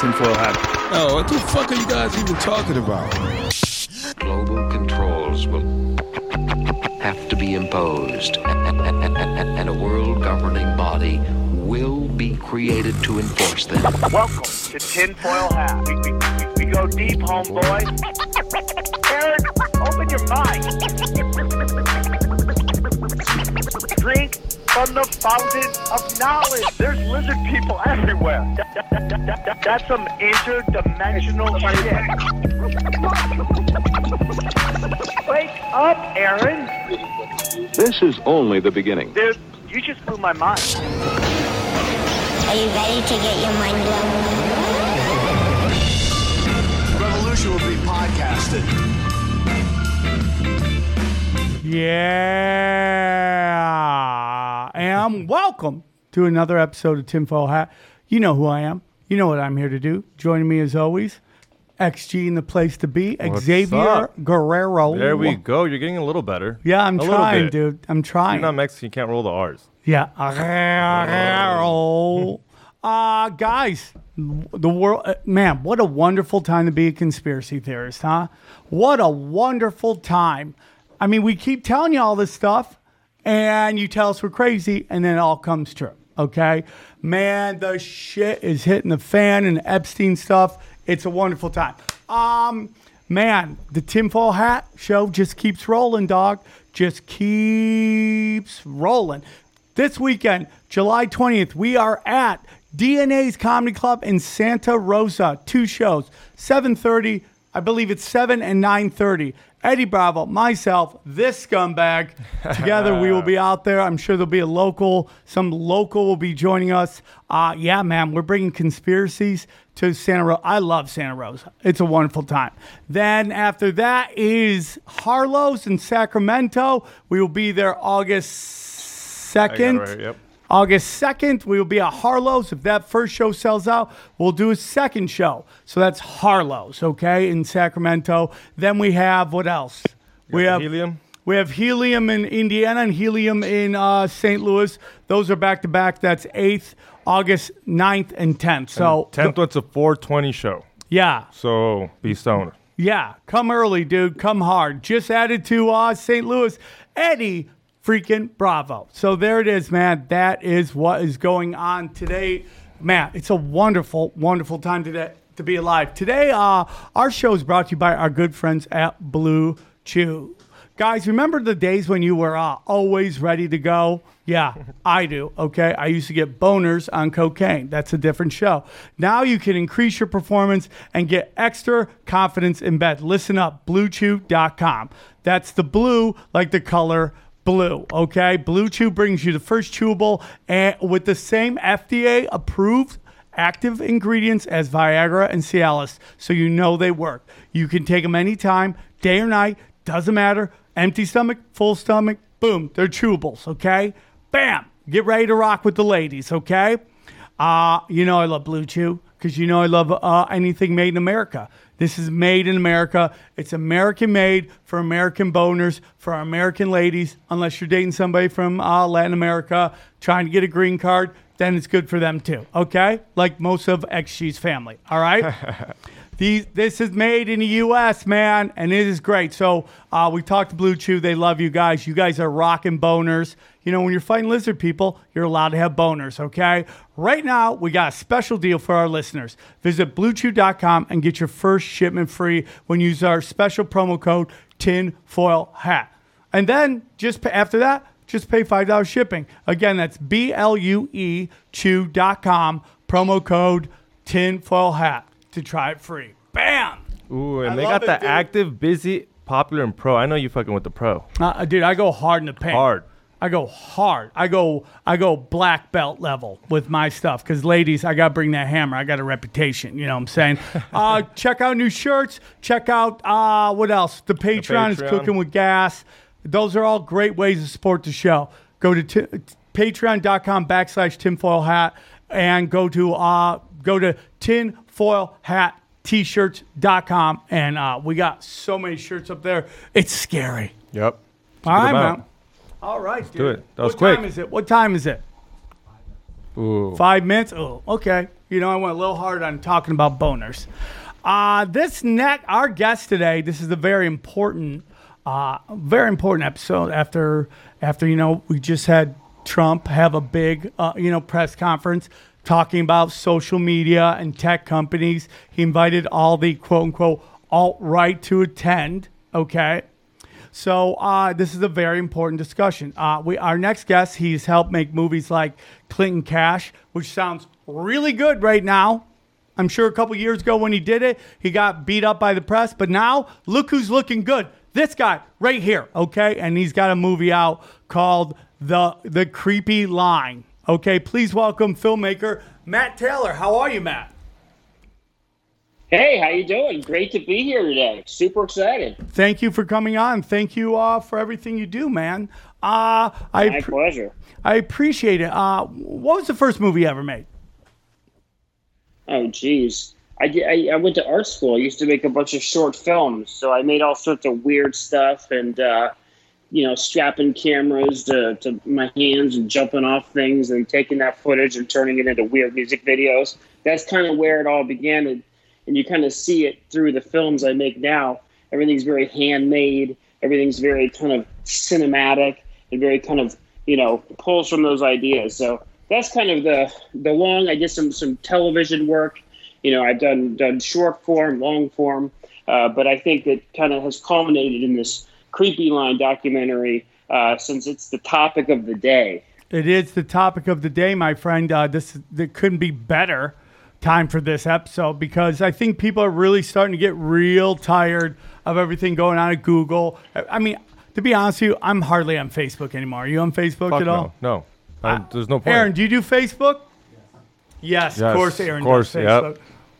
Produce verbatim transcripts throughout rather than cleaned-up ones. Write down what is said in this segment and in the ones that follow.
Tinfoil Hat. Oh, what the fuck are you guys even talking about? Global controls will have to be imposed, and a world governing body will be created to enforce them. Welcome to Tinfoil Hat. We, we, we, we go deep, homeboy. Aaron, open your mind. Drink from the fountain of knowledge. There's lizard people everywhere. That, that, that, that, that, that's some interdimensional shit. Wake up, Aaron. This is only the beginning. Dude, you just blew my mind. Are you ready to get your mind blown? Revolution will be podcasted. Yeah. And welcome to another episode of Tinfoil Hat. You know who I am. You know what I'm here to do. Joining me as always, X G in the place to be, What's Xavier up? Guerrero. There we go. You're getting a little better. Yeah, I'm a little trying, bit. dude. I'm trying. You're not Mexican. You can't roll the R's. Yeah. uh, guys, the world, uh, man, what a wonderful time to be a conspiracy theorist, huh? What a wonderful time. I mean, we keep telling you all this stuff, and you tell us we're crazy, and then it all comes true, okay? Man, the shit is hitting the fan and Epstein stuff. It's a wonderful time. Um, man, the Tinfoil Hat show just keeps rolling, dog. Just keeps rolling. This weekend, July twentieth, we are at D N A's Comedy Club in Santa Rosa. Two shows, seven thirty, I believe it's seven and nine thirty. Eddie Bravo, myself, this scumbag. Together we will be out there. I'm sure there'll be a local. Some local will be joining us. Uh, yeah, man, we're bringing conspiracies to Santa Rosa. I love Santa Rosa. It's a wonderful time. Then after that is Harlow's in Sacramento. We will be there August second. I got it right, yep. August second, we will be at Harlow's. If that first show sells out, we'll do a second show. So that's Harlow's, okay, in Sacramento. Then we have, what else? We have Helium. We have Helium in Indiana and Helium in uh, Saint Louis. Those are back-to-back. That's eighth, August ninth, and tenth. So tenth one's a four twenty show. Yeah. So be stoned. Yeah. Come early, dude. Come hard. Just added to uh, Saint Louis. Eddie freaking Bravo. So there it is, man. That is what is going on today. Man, it's a wonderful, wonderful time today to be alive. Today, uh, our show is brought to you by our good friends at Blue Chew. Guys, remember the days when you were uh, always ready to go? Yeah, I do, okay? I used to get boners on cocaine. That's a different show. Now you can increase your performance and get extra confidence in bed. Listen up, blue chew dot com. That's the blue, like the color blue, okay? Blue Chew brings you the first chewable and with the same F D A-approved active ingredients as Viagra and Cialis, so you know they work. You can take them anytime, day or night, doesn't matter. Empty stomach, full stomach, boom, they're chewables, okay? Bam! Get ready to rock with the ladies, okay? Uh, you know I love Blue Chew because you know I love uh, anything made in America. This is made in America. It's American-made for American boners, for our American ladies. Unless you're dating somebody from uh, Latin America, trying to get a green card, then it's good for them too, okay? Like most of X G's family, all right? These, this is made in the U S, man, and it is great. So uh, we talked to Blue Chew. They love you guys. You guys are rocking boners. You know, when you're fighting lizard people, you're allowed to have boners, okay? Right now, we got a special deal for our listeners. Visit blue chew dot com and get your first shipment free when you use our special promo code Tinfoil Hat. And then, just pay, after that, just pay five dollars shipping. Again, that's B L U E chew dot com, promo code Tinfoil Hat to try it free. Bam! Ooh, and I they love got it, the dude. active, busy, popular, and pro. I know you fucking with the pro. Uh, dude, I go hard in the paint. Hard. I go hard. I go I go black belt level with my stuff because, ladies, I got to bring that hammer. I got a reputation. You know what I'm saying? uh, check out new shirts. Check out, uh, what else? The Patreon, is Patreon. cooking with gas. Those are all great ways to support the show. Go to t- patreon.com backslash tinfoil hat and go to uh, go to tinfoil hat t shirts dot com. And uh, we got so many shirts up there. It's scary. Yep. All right, them out. man. All right, dude. do it. That was what quick. time is it? What time is it? Ooh. Five minutes? Oh, okay. You know, I went a little hard on talking about boners. Uh, this next, our guest today, this is a very important, uh, very important episode after, after, you know, we just had Trump have a big, uh, you know, press conference talking about social media and tech companies. He invited all the quote unquote alt-right to attend. Okay. So uh, this is a very important discussion. Uh, we, our next guest, he's helped make movies like Clinton Cash, which sounds really good right now. I'm sure a couple years ago when he did it, he got beat up by the press. But now, look who's looking good. This guy right here, okay? And he's got a movie out called The The Creepy Line. Okay, please welcome filmmaker Matt Taylor. How are you, Matt? Hey, how you doing? Great to be here today. Super excited. Thank you for coming on. Thank you uh, for everything you do, man. Uh, I My pleasure. I appreciate it. Uh, what was the first movie you ever made? Oh, geez. I, did- I, I went to art school. I used to make a bunch of short films, so I made all sorts of weird stuff and, uh, you know, strapping cameras to, to my hands and jumping off things and taking that footage and turning it into weird music videos. That's kind of where it all began. And, and you kind of see it through the films I make now. Everything's very handmade. Everything's very kind of cinematic and very kind of, you know, pulls from those ideas. So that's kind of the the long. I did some some television work. You know, I've done done short form, long form, uh, but I think it kind of has culminated in this Creepy Line documentary uh, since it's the topic of the day. It is the topic of the day, my friend. Uh, this there couldn't be better time for this episode because I think people are really starting to get real tired of everything going on at Google. I I mean, to be honest with you, I'm hardly on Facebook anymore. Are you on Facebook Fuck at all? no. No. I, there's no point. Aaron, do you do Facebook? Yes, Yes, of course Aaron of course, does Facebook.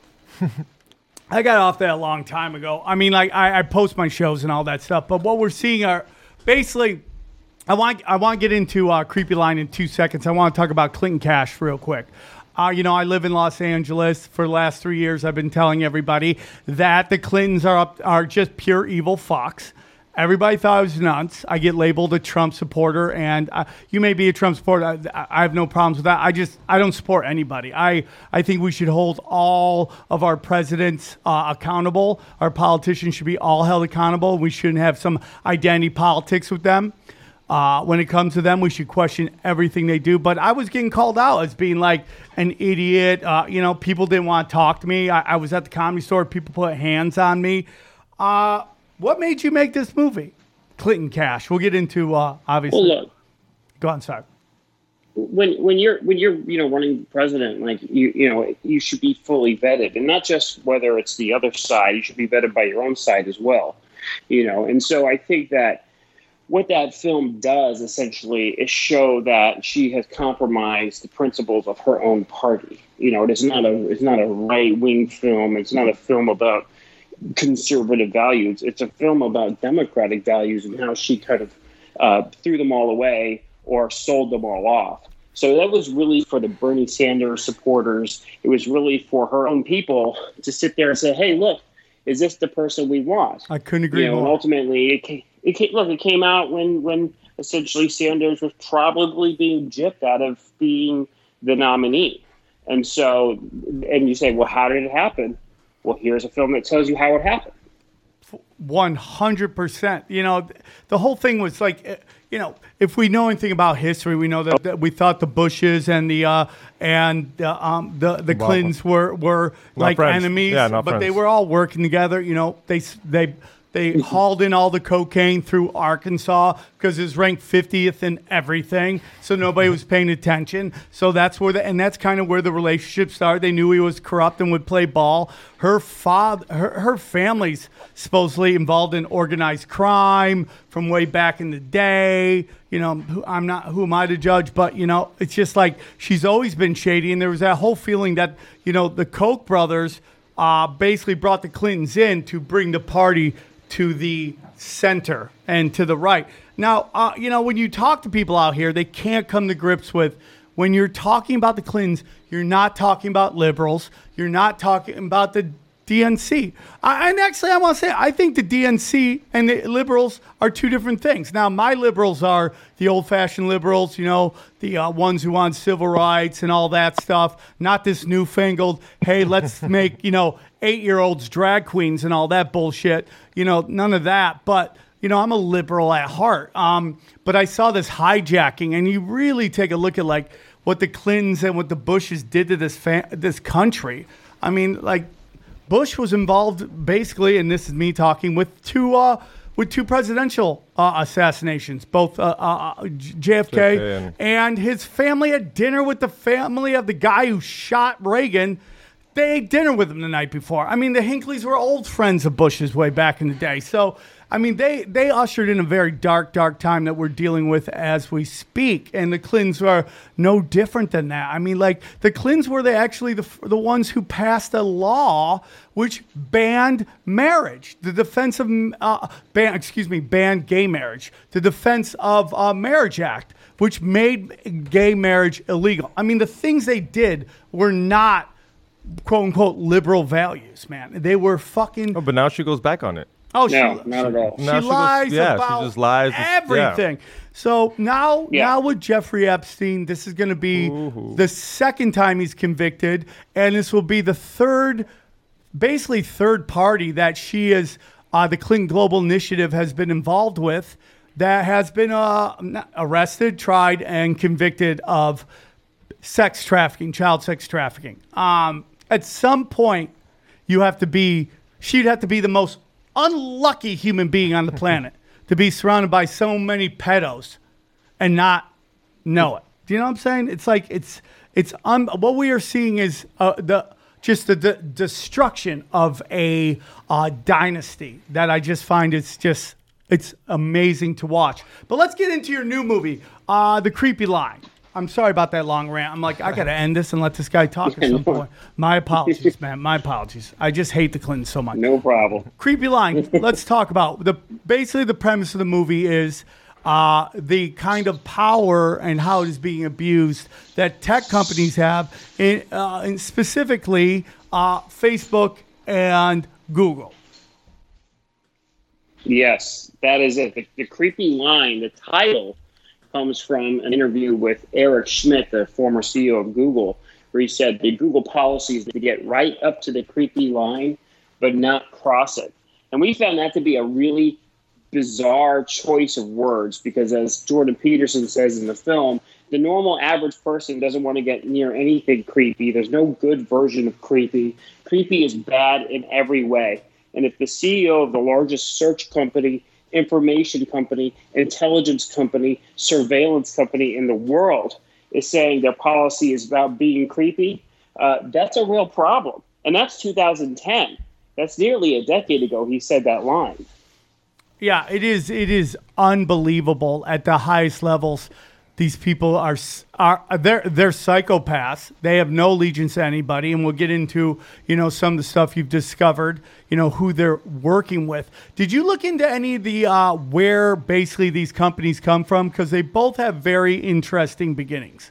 I got off that a long time ago. I mean, like I, I post my shows and all that stuff, but what we're seeing are basically. I want I want to get into uh, Creepy Line in two seconds. I want to talk about Clinton Cash real quick. Uh, you know, I live in Los Angeles. For the last three years, I've been telling everybody that the Clintons are up, are just pure evil fucks. Everybody thought I was nuts. I get labeled a Trump supporter, and uh, you may be a Trump supporter. I, I have no problems with that. I just I don't support anybody. I, I think we should hold all of our presidents uh, accountable. Our politicians should be all held accountable. We shouldn't have some identity politics with them. Uh, when it comes to them, we should question everything they do. But I was getting called out as being like an idiot. Uh, you know, people didn't want to talk to me. I, I was at the Comedy Store. People put hands on me. Uh, what made you make this movie? Clinton Cash. We'll get into, uh, obviously. Well, look, Go on, sorry. when when you're when you're you know running president, like you you know you should be fully vetted, and not just whether it's the other side. You should be vetted by your own side as well. You know, and so I think that. What that film does essentially is show that she has compromised the principles of her own party. You know, it is not a it's not a right wing film. It's not a film about conservative values. It's a film about democratic values and how she kind of uh, threw them all away or sold them all off. So that was really for the Bernie Sanders supporters. It was really for her own people to sit there and say, "Hey, look, is this the person we want?" I couldn't agree you know, more. And ultimately, it came, it came, look, it came out when, when essentially Sanders was probably being gypped out of being the nominee. And so, and you say, well, how did it happen? Well, here's a film that tells you how it happened. one hundred percent. You know, the whole thing was like, eh, you know, if we know anything about history, we know that, that we thought the Bushes and the uh, and uh, um, the the Well, Clintons were were not like friends. enemies, Yeah, not but they friends. were all working together. You know, they s- they they hauled in all the cocaine through Arkansas because it was ranked fiftieth in everything, so nobody was paying attention. So that's where the and that's kind of where the relationship started. They knew he was corrupt and would play ball. Her father, her, her family's supposedly involved in organized crime from way back in the day. You know, who, I'm not, who am I to judge? But, you know, it's just like she's always been shady. And there was that whole feeling that, you know, the Koch brothers uh, basically brought the Clintons in to bring the party to the center and to the right. Now, uh, you know, when you talk to people out here, they can't come to grips with when you're talking about the Clintons, you're not talking about liberals. You're not talking about the D N C. I, and actually, I want to say, I think the D N C and the liberals are two different things. Now, my liberals are the old-fashioned liberals, you know, the uh, ones who want civil rights and all that stuff, not this newfangled, hey, let's make, you know, eight-year-olds drag queens and all that bullshit. You know, none of that. But, you know, I'm a liberal at heart. Um, but I saw this hijacking, and you really take a look at, like, what the Clintons and what the Bushes did to this fa- this country. I mean, like, Bush was involved basically, and this is me talking, with two uh, with two presidential uh, assassinations, both uh, uh, J F K, J F K and-, and his family had dinner with the family of the guy who shot Reagan. They ate dinner with him the night before. I mean, the Hinckleys were old friends of Bush's way back in the day. So, I mean, they, they ushered in a very dark, dark time that we're dealing with as we speak. And the Clintons are no different than that. I mean, like, the Clintons were the, actually the, the ones who passed a law which banned marriage, the defense of, uh, ban, excuse me, banned gay marriage, the Defense of uh, Marriage Act, which made gay marriage illegal. I mean, the things they did were not, quote unquote, liberal values, man. They were fucking. Oh, but now she goes back on it. Oh, no, she, not at all. She, Now she she lies goes- yeah, she about just lies. everything. Yeah. So now, Yeah. now with Jeffrey Epstein, this is going to be the second time he's convicted, and this will be the third, basically third party that she is, uh, the Clinton Global Initiative has been involved with, that has been uh, not- arrested, tried, and convicted of sex trafficking, child sex trafficking. Um, at some point, you have to be, she'd have to be the most unlucky human being on the planet to be surrounded by so many pedos and not know it. Do you know what I'm saying? It's like, it's, it's, un, what we are seeing is uh, the, just the, the destruction of a uh, dynasty that I just find it's just, it's amazing to watch. But let's get into your new movie, uh, The Creepy Line. I'm sorry about that long rant. I'm like, I got to end this and let this guy talk at some point. My apologies, man. My apologies. I just hate the Clintons so much. No problem. Creepy Line. Let's talk about the basically the premise of the movie is uh, the kind of power and how it is being abused that tech companies have, in, uh, and specifically uh, Facebook and Google. Yes, that is it. The, the Creepy Line, the title, comes from an interview with Eric Schmidt, the former C E O of Google, where he said the Google policy is to get right up to the creepy line, but not cross it. And we found that to be a really bizarre choice of words because, as Jordan Peterson says in the film, the normal average person doesn't want to get near anything creepy. There's no good version of creepy. Creepy is bad in every way. And if the C E O of the largest search company, information company, intelligence company, surveillance company in the world is saying their policy is about being creepy, uh, that's a real problem. And that's two thousand ten. That's nearly a decade ago he said that line. Yeah, it is. It is unbelievable at the highest levels. These people are are they're they're psychopaths. They have no allegiance to anybody, and we'll get into you know some of the stuff you've discovered. You know who they're working with. Did you look into any of the uh, where basically these companies come from? Because they both have very interesting beginnings.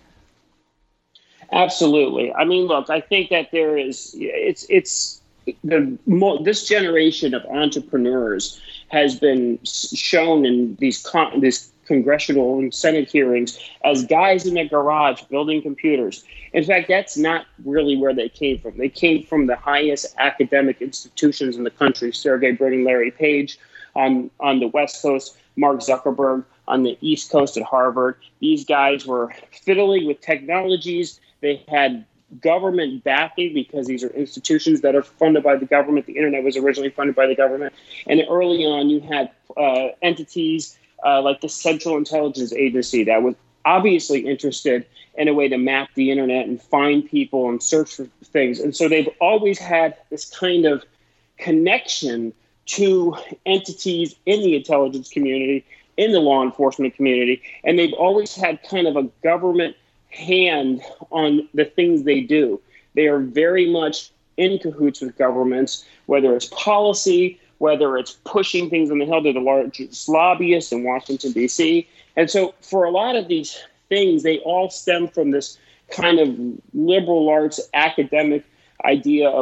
Absolutely. I mean, look, I think that there is it's it's the this generation of entrepreneurs has been shown in these con- this. congressional and Senate hearings as guys in a garage building computers. In fact, that's not really where they came from. They came from the highest academic institutions in the country, Sergey Brin and Larry Page on, on the West Coast, Mark Zuckerberg on the East Coast at Harvard. These guys were fiddling with technologies. They had government backing because these are institutions that are funded by the government. The internet was originally funded by the government. And early on, you had uh, entities Uh, like the Central Intelligence Agency that was obviously interested in a way to map the internet and find people and search for things. And so they've always had this kind of connection to entities in the intelligence community, in the law enforcement community, and they've always had kind of a government hand on the things they do. They are very much in cahoots with governments, whether it's policy, whether it's pushing things on the Hill. They're the largest lobbyists in Washington, D C. And so for a lot of these things, they all stem from this kind of liberal arts academic idea of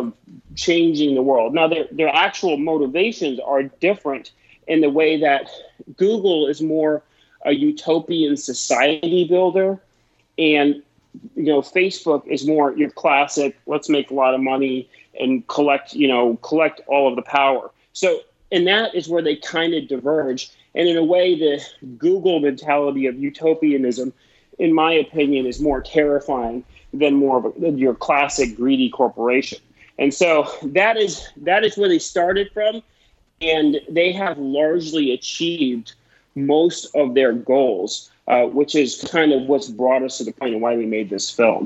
changing the world. Now, their their actual motivations are different in the way that Google is more a utopian society builder, and you know, Facebook is more your classic, let's make a lot of money and collect, you know, collect all of the power. So, and that is where they kind of diverge. And in a way, the Google mentality of utopianism, in my opinion, is more terrifying than more of a, your classic greedy corporation. And so that is that is where they started from, and they have largely achieved most of their goals, uh, which is kind of what's brought us to the point of why we made this film.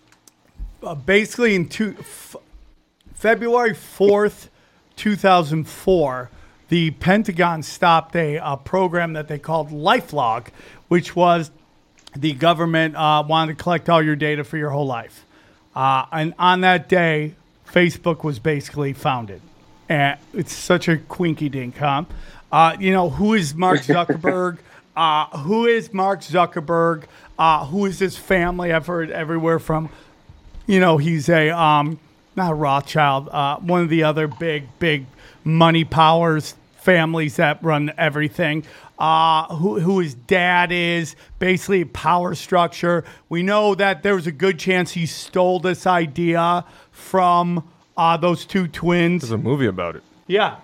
Uh, basically, in two, f- February fourth, two thousand four, the Pentagon stopped a, a program that they called LifeLog, which was the government uh, wanted to collect all your data for your whole life. Uh, and on that day, Facebook was basically founded. And it's such a quinky dink, huh? Uh, you know, who is Mark Zuckerberg? uh, who is Mark Zuckerberg? Uh, who is his family? I've heard everywhere from, you know, he's a, um, not a Rothschild, uh, one of the other big, big money powers, families that run everything. Uh, who, who his dad is, basically power structure. We know that there was a good chance he stole this idea from uh, those two twins. There's a movie about it. Yeah.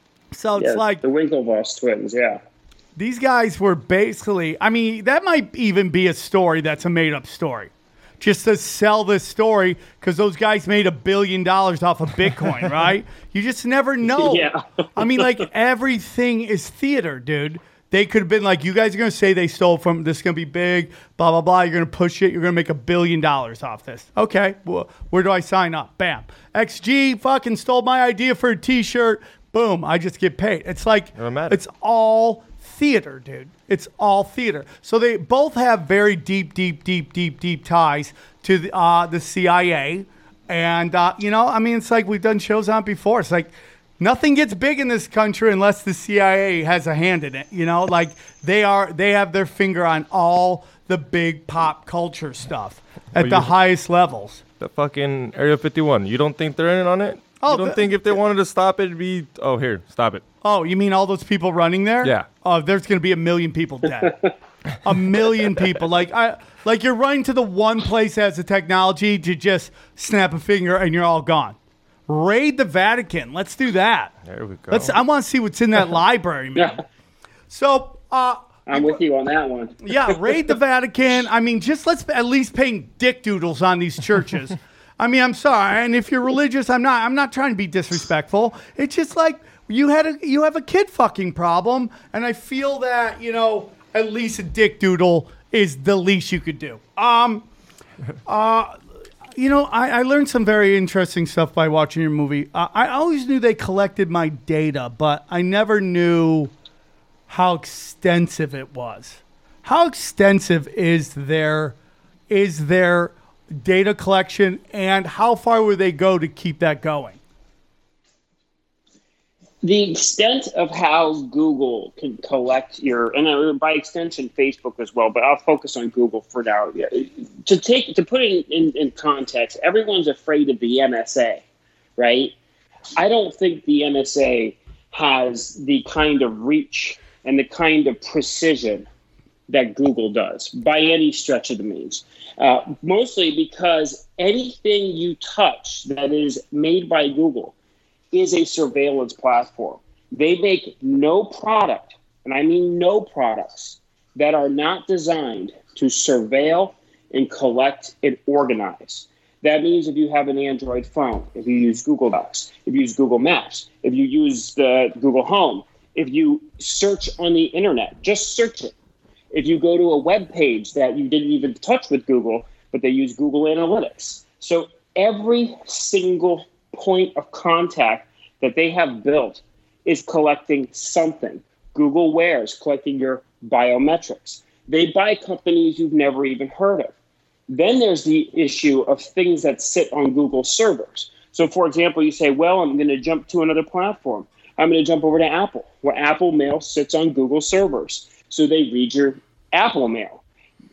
So it's Yeah, like the Winklevoss twins, yeah. these guys were basically, I mean, that might even be a story that's a made-up story. Just to sell this story, because those guys made a billion dollars off of Bitcoin, right? You just never know. Yeah. I mean, like, everything is theater, dude. They could have been like, you guys are going to say they stole from, this is going to be big, blah, blah, blah. You're going to push it. You're going to make a billion dollars off this. Okay, well, where do I sign up? Bam. X G fucking stole my idea for a T-shirt. Boom, I just get paid. It's like, Doesn't matter. it's all theater, dude. It's all theater. So they both have very deep, deep, deep, deep, deep ties to the, uh, the C I A. And, uh, you know, I mean, it's like we've done shows on it before. It's like nothing gets big in this country unless the C I A has a hand in it. You know, like they are, they have their finger on all the big pop culture stuff at Well, the you- highest levels. The fucking Area fifty-one. You don't think they're in on it? Oh, you don't the- think if they wanted to stop it, it'd be, oh, here, stop it. Oh, you mean all those people running there? Yeah. Oh, there's going to be a million people dead. A million people. Like I, like you're running to the one place that has the technology to just snap a finger and you're all gone. Raid the Vatican. Let's do that. There we go. Let's. I want to see what's in that library, man. Yeah. So, uh, I'm with you on that one. yeah, raid the Vatican. I mean, just let's at least paint dick doodles on these churches. I mean, I'm sorry, and if you're religious, I'm not. I'm not trying to be disrespectful. It's just like you had a you have a kid fucking problem, and I feel that you know at least a dick doodle is the least you could do. Um, uh, you know, I, I learned some very interesting stuff by watching your movie. Uh, I always knew they collected my data, but I never knew how extensive it was. How extensive is their is their data collection, and how far would they go to keep that going? The extent of how Google can collect your, and uh, by extension Facebook as well, but I'll focus on Google for now. Yeah, To take to put it in, in context, everyone's afraid of the N S A, right? I don't think the N S A has the kind of reach and the kind of precision that Google does by any stretch of the means. Uh, mostly because anything you touch that is made by Google is a surveillance platform. They make no product, and I mean no products, that are not designed to surveil and collect and organize. That means if you have an Android phone, if you use Google Docs, if you use Google Maps, if you use the Google Home, if you search on the internet, just search it. If you go to a web page that you didn't even touch with Google, but they use Google Analytics. So every single point of contact that they have built is collecting something. Google Wears, collecting your biometrics. They buy companies you've never even heard of. Then there's the issue of things that sit on Google servers. So for example, you say, well, I'm going to jump to another platform. I'm going to jump over to Apple, where Apple Mail sits on Google servers. So they read your Apple Mail.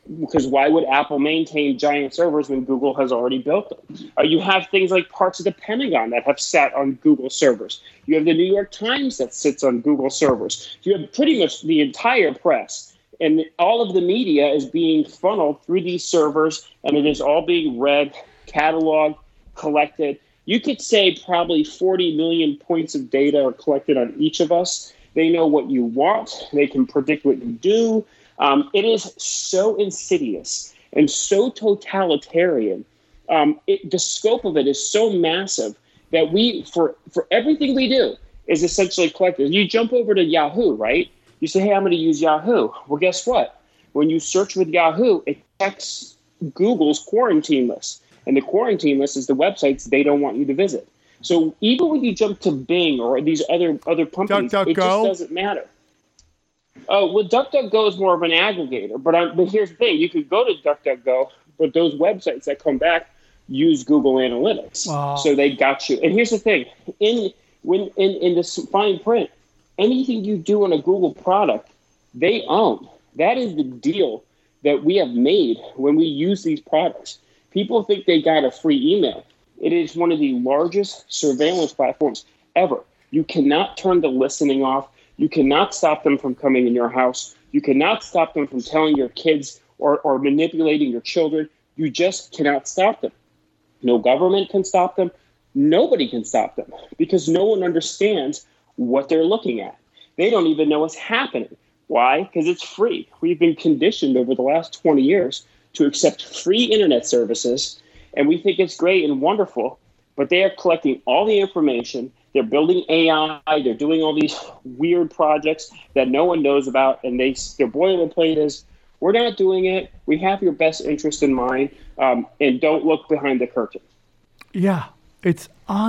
Because why would Apple maintain giant servers when Google has already built them? Uh, you have things like parts of the Pentagon that have sat on Google servers. You have the New York Times that sits on Google servers. You have pretty much the entire press. And all of the media is being funneled through these servers, and it is all being read, cataloged, collected. You could say probably forty million points of data are collected on each of us. They know what you want. They can predict what you do. Um, it is so insidious and so totalitarian. Um, it, the scope of it is so massive that we, for, for everything we do, is essentially collected. You jump over to Yahoo, right? You say, hey, I'm going to use Yahoo. Well, guess what? When you search with Yahoo, it checks Google's quarantine list. And the quarantine list is the websites they don't want you to visit. So even when you jump to Bing or these other, other companies, Duck, duck, it just go. doesn't matter. Oh, well, DuckDuckGo is more of an aggregator. But, I, but here's the thing. You could go to DuckDuckGo, but those websites that come back use Google Analytics. Wow. So they got you. And here's the thing. In when in, in this fine print, anything you do on a Google product, they own. That is the deal that we have made when we use these products. People think they got a free email. It is one of the largest surveillance platforms ever. You cannot turn the listening off. You cannot stop them from coming in your house. You cannot stop them from telling your kids or, or manipulating your children. You just cannot stop them. No government can stop them. Nobody can stop them because no one understands what they're looking at. They don't even know what's happening. Why? Because it's free. We've been conditioned over the last twenty years to accept free internet services, and we think it's great and wonderful, but they are collecting all the information. They're building A I. They're doing all these weird projects that no one knows about, and they their boilerplate is, we're not doing it. We have your best interest in mind, um, and don't look behind the curtain. Yeah, it's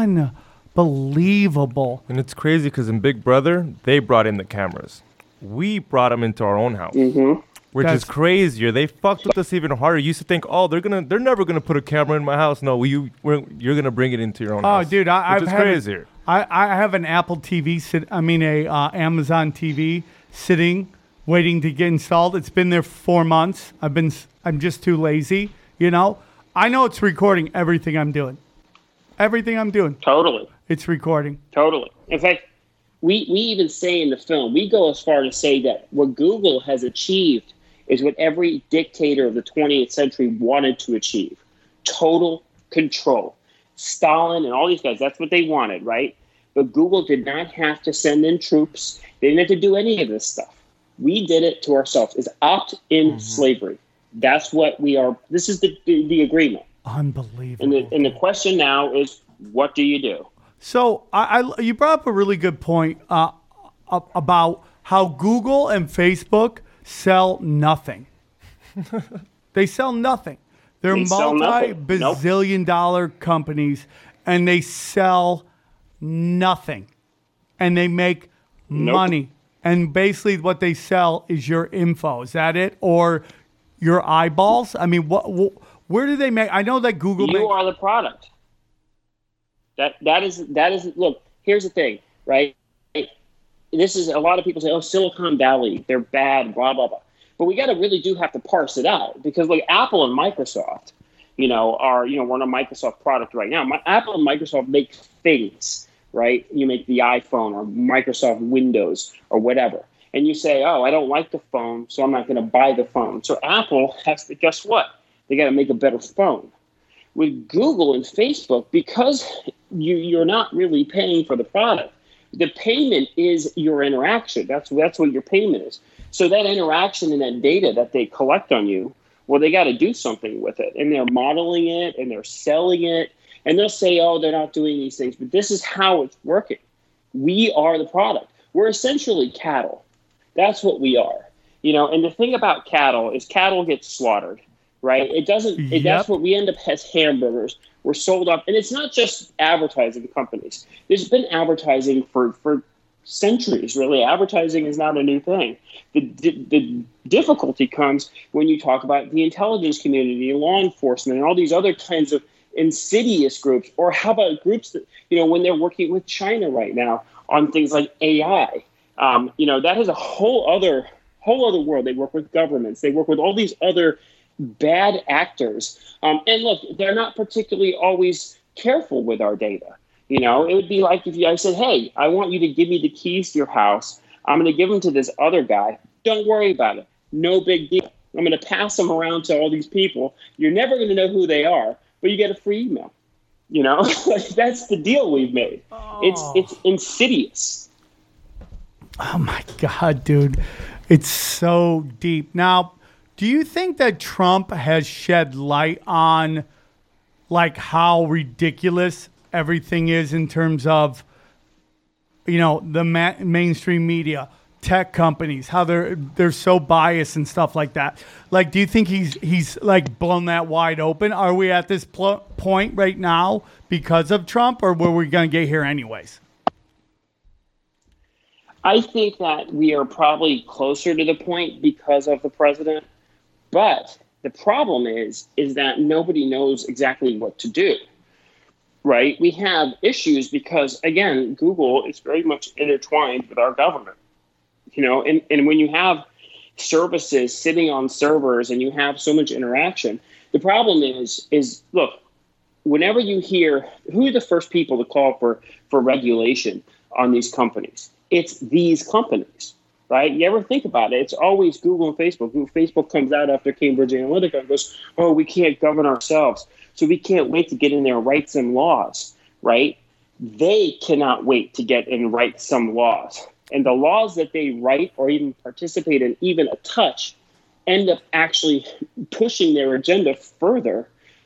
unbelievable. And it's crazy because in Big Brother, they brought in the cameras. We brought them into our own house, mm-hmm. which That's- is crazier. They fucked with us even harder. You used to think, oh, they're gonna, they're never gonna put a camera in my house. No, you, we're, you're gonna bring it into your own Oh, house. dude, I, which I've is had crazier. I, I have an Apple T V sit. I mean, a uh, Amazon T V sitting, waiting to get installed. It's been there for four months. I've been. s- I'm just too lazy. You know. I know it's recording everything I'm doing. Everything I'm doing, Totally. it's recording. Totally. In fact, we, we even say in the film, we go as far to say that what Google has achieved is what every dictator of the twentieth century wanted to achieve. Total control. Stalin and all these guys, that's what they wanted, right? But Google did not have to send in troops. They didn't have to do any of this stuff. We did it to ourselves. It's opt-in Mm-hmm. slavery. That's what we are. This is the, the, the agreement. Unbelievable. And the, and the question now is, what do you do? So I, I you brought up a really good point uh, a- about how Google and Facebook sell nothing. They sell nothing. They're They sell nothing. Nope. multi-bazillion dollar companies, and they sell nothing, and they make Nope. money. And basically, what they sell is your info. Is that it, or your eyeballs? I mean, what? what where do they make? I know that Google. You make, are the product. That that is that is look. Here's the thing, right? This is a lot of people say, "Oh, Silicon Valley, they're bad," blah blah blah. But we got to really do have to parse it out because, like Apple and Microsoft, you know, are you know we're on a Microsoft product right now. My, Apple and Microsoft make things, right? You make the iPhone or Microsoft Windows or whatever, and you say, "Oh, I don't like the phone, so I'm not going to buy the phone." So Apple has to guess what? They got to make a better phone. With Google and Facebook, because you, you're not really paying for the product, the payment is your interaction. That's that's what your payment is. So that interaction and that data that they collect on you, well, they got to do something with it. And they're modeling it and they're selling it. And they'll say, oh, they're not doing these things. But this is how it's working. We are the product. We're essentially cattle. That's what we are. You know, and the thing about cattle is cattle get slaughtered. Right? It doesn't, it, Yep. that's what we end up as hamburgers. We're sold off. And it's not just advertising companies. There's been advertising for, for centuries, really. Advertising is not a new thing. The, the, the difficulty comes when you talk about the intelligence community, law enforcement, and all these other kinds of insidious groups. Or how about groups that, you know, when they're working with China right now on things like A I. Um, you know, that is a whole other whole other world. They work with governments. They work with all these other bad actors. Um, and look, they're not particularly always careful with our data. You know, it would be like if you, I said, hey, I want you to give me the keys to your house. I'm going to give them to this other guy. Don't worry about it. No big deal. I'm going to pass them around to all these people. You're never going to know who they are, but you get a free email. You know, that's the deal we've made. Oh. It's it's insidious. Oh, my God, dude. It's so deep. Now, do you think that Trump has shed light on, like, how ridiculous everything is in terms of, you know, the ma- mainstream media, tech companies, how they're they're so biased and stuff like that? Like, do you think he's he's like blown that wide open? Are we at this pl- point right now because of Trump, or were we going to get here anyways? I think that we are probably closer to the point because of the president. But the problem is, is that nobody knows exactly what to do, right? We have issues because, again, Google is very much intertwined with our government, you know, and, and when you have services sitting on servers and you have so much interaction, the problem is, is look, whenever you hear who are the first people to call for, for regulation on these companies, it's these companies. Right? You ever think about it? It's always Google and Facebook. Facebook comes out after Cambridge Analytica and goes, oh, we can't govern ourselves. So we can't wait to get in there and write some laws, right? They cannot wait to get in and write some laws. And the laws that they write or even participate in, even a touch, end up actually pushing their agenda further.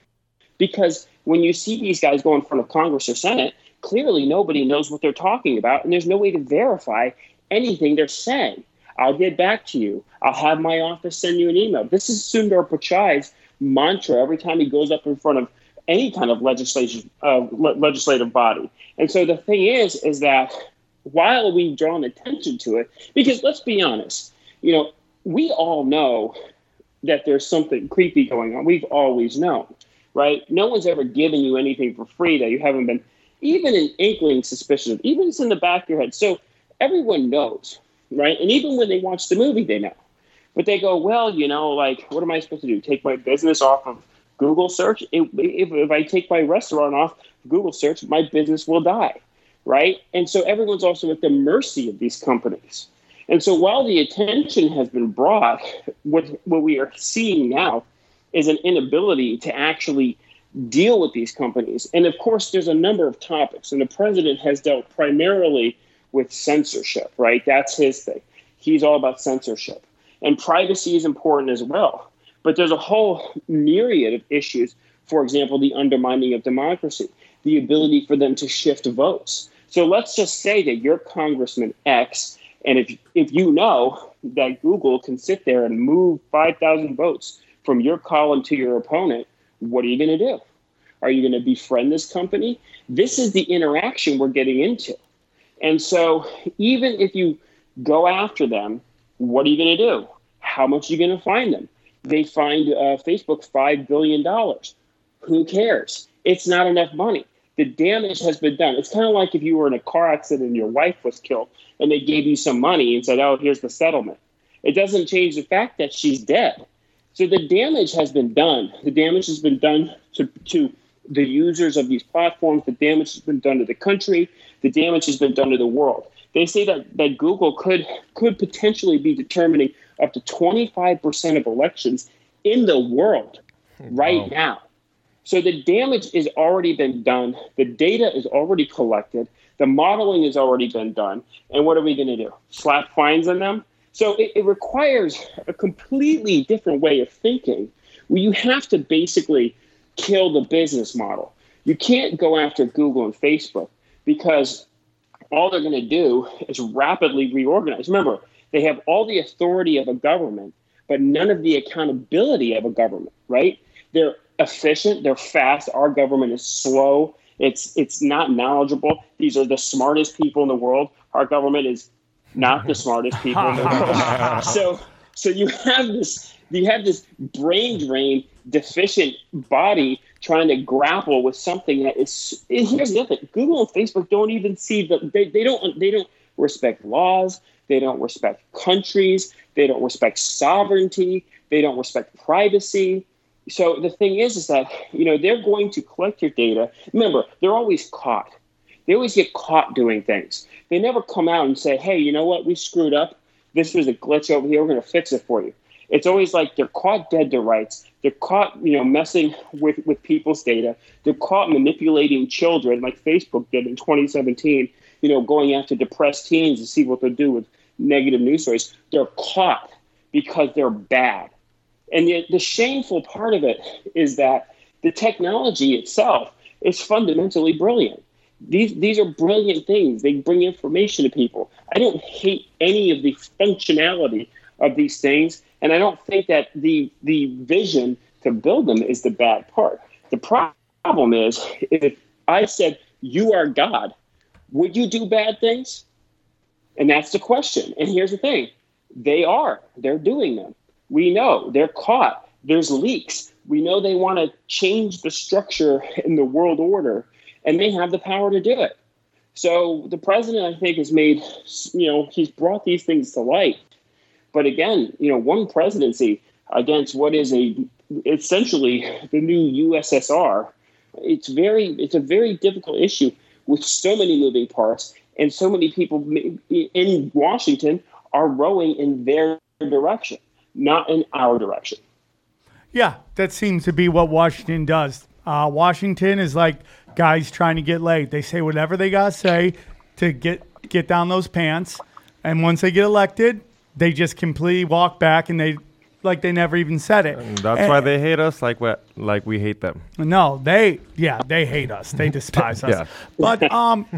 Because when you see these guys go in front of Congress or Senate, clearly nobody knows what they're talking about, and there's no way to verify anything they're saying. I'll get back to you. I'll have my office send you an email. This is Sundar Pichai's mantra every time he goes up in front of any kind of legislation, uh, le- legislative body. And so the thing is, is that while we've drawn attention to it, because let's be honest, you know, we all know that there's something creepy going on. We've always known, right? No one's ever given you anything for free that you haven't been even an inkling suspicious of, even it's in the back of your head. So everyone knows, right? And even when they watch the movie, they know. But they go, well, you know, like, what am I supposed to do? Take my business off of Google search? If, if, if I take my restaurant off Google search, my business will die, right? And so everyone's also at the mercy of these companies. And so while the attention has been brought, what, what we are seeing now is an inability to actually deal with these companies. And of course, there's a number of topics, and the president has dealt primarily with censorship, right? That's his thing. He's all about censorship. And privacy is important as well. But there's a whole myriad of issues. For example, the undermining of democracy, the ability for them to shift votes. So let's just say that you're Congressman X, and if if you know that Google can sit there and move five thousand votes from your column to your opponent, what are you going to do? Are you going to befriend this company? This is the interaction we're getting into. And so even if you go after them, what are you going to do? How much are you going to fine them? They fined uh, Facebook five billion dollars. Who cares? It's not enough money. The damage has been done. It's kind of like if you were in a car accident and your wife was killed and they gave you some money and said, oh, here's the settlement. It doesn't change the fact that she's dead. So the damage has been done. The damage has been done to, to the users of these platforms. The damage has been done to the country. The damage has been done to the world. They say that, that Google could could potentially be determining up to twenty-five percent of elections in the world right wow. now. So the damage has already been done. The data is already collected. The modeling has already been done. And what are we going to do? Slap fines on them? So it, it requires a completely different way of thinking, where you have to basically kill the business model. You can't go after Google and Facebook because all they're going to do is rapidly reorganize. Remember, they have all the authority of a government, but none of the accountability of a government, right? They're efficient. They're fast. Our government is slow. It's it's not knowledgeable. These are the smartest people in the world. Our government is not the smartest people in the world. So so you have this you have this brain drain, deficient body trying to grapple with something that is. Here's the other thing: Google and Facebook don't even see the they, they don't they don't respect laws. They don't respect countries. They don't respect sovereignty. They don't respect privacy. So the thing is, is that, you know, they're going to collect your data. Remember, they're always caught. They always get caught doing things. They never come out and say, hey, you know what? We screwed up. This was a glitch over here. We're going to fix it for you. It's always like they're caught dead to rights. They're caught, you know, messing with, with people's data. They're caught manipulating children like Facebook did in twenty seventeen, you know, going after depressed teens to see what they'll do with negative news stories. They're caught because they're bad. And the, the shameful part of it is that the technology itself is fundamentally brilliant. These these are brilliant things. They bring information to people. I don't hate any of the functionality of these things, and I don't think that the the vision to build them is the bad part. The problem is, if I said, you are God, would you do bad things? And that's the question. And here's the thing. They are. They're doing them. We know. They're caught. There's leaks. We know they want to change the structure in the world order, and they have the power to do it. So the president, I think, has made, you know, he's brought these things to light. But again, you know, one presidency against what is a essentially the new U S S R, it's very, it's a very difficult issue with so many moving parts, and so many people in Washington are rowing in their direction, not in our direction. Yeah, that seems to be what Washington does. Uh, Washington is like guys trying to get laid. They say whatever they got to say to get get down those pants. And once they get elected, they just completely walk back and they like they never even said it. And that's and, why they hate us like what like we hate them. No, they yeah, they hate us. They despise us. Yeah. But um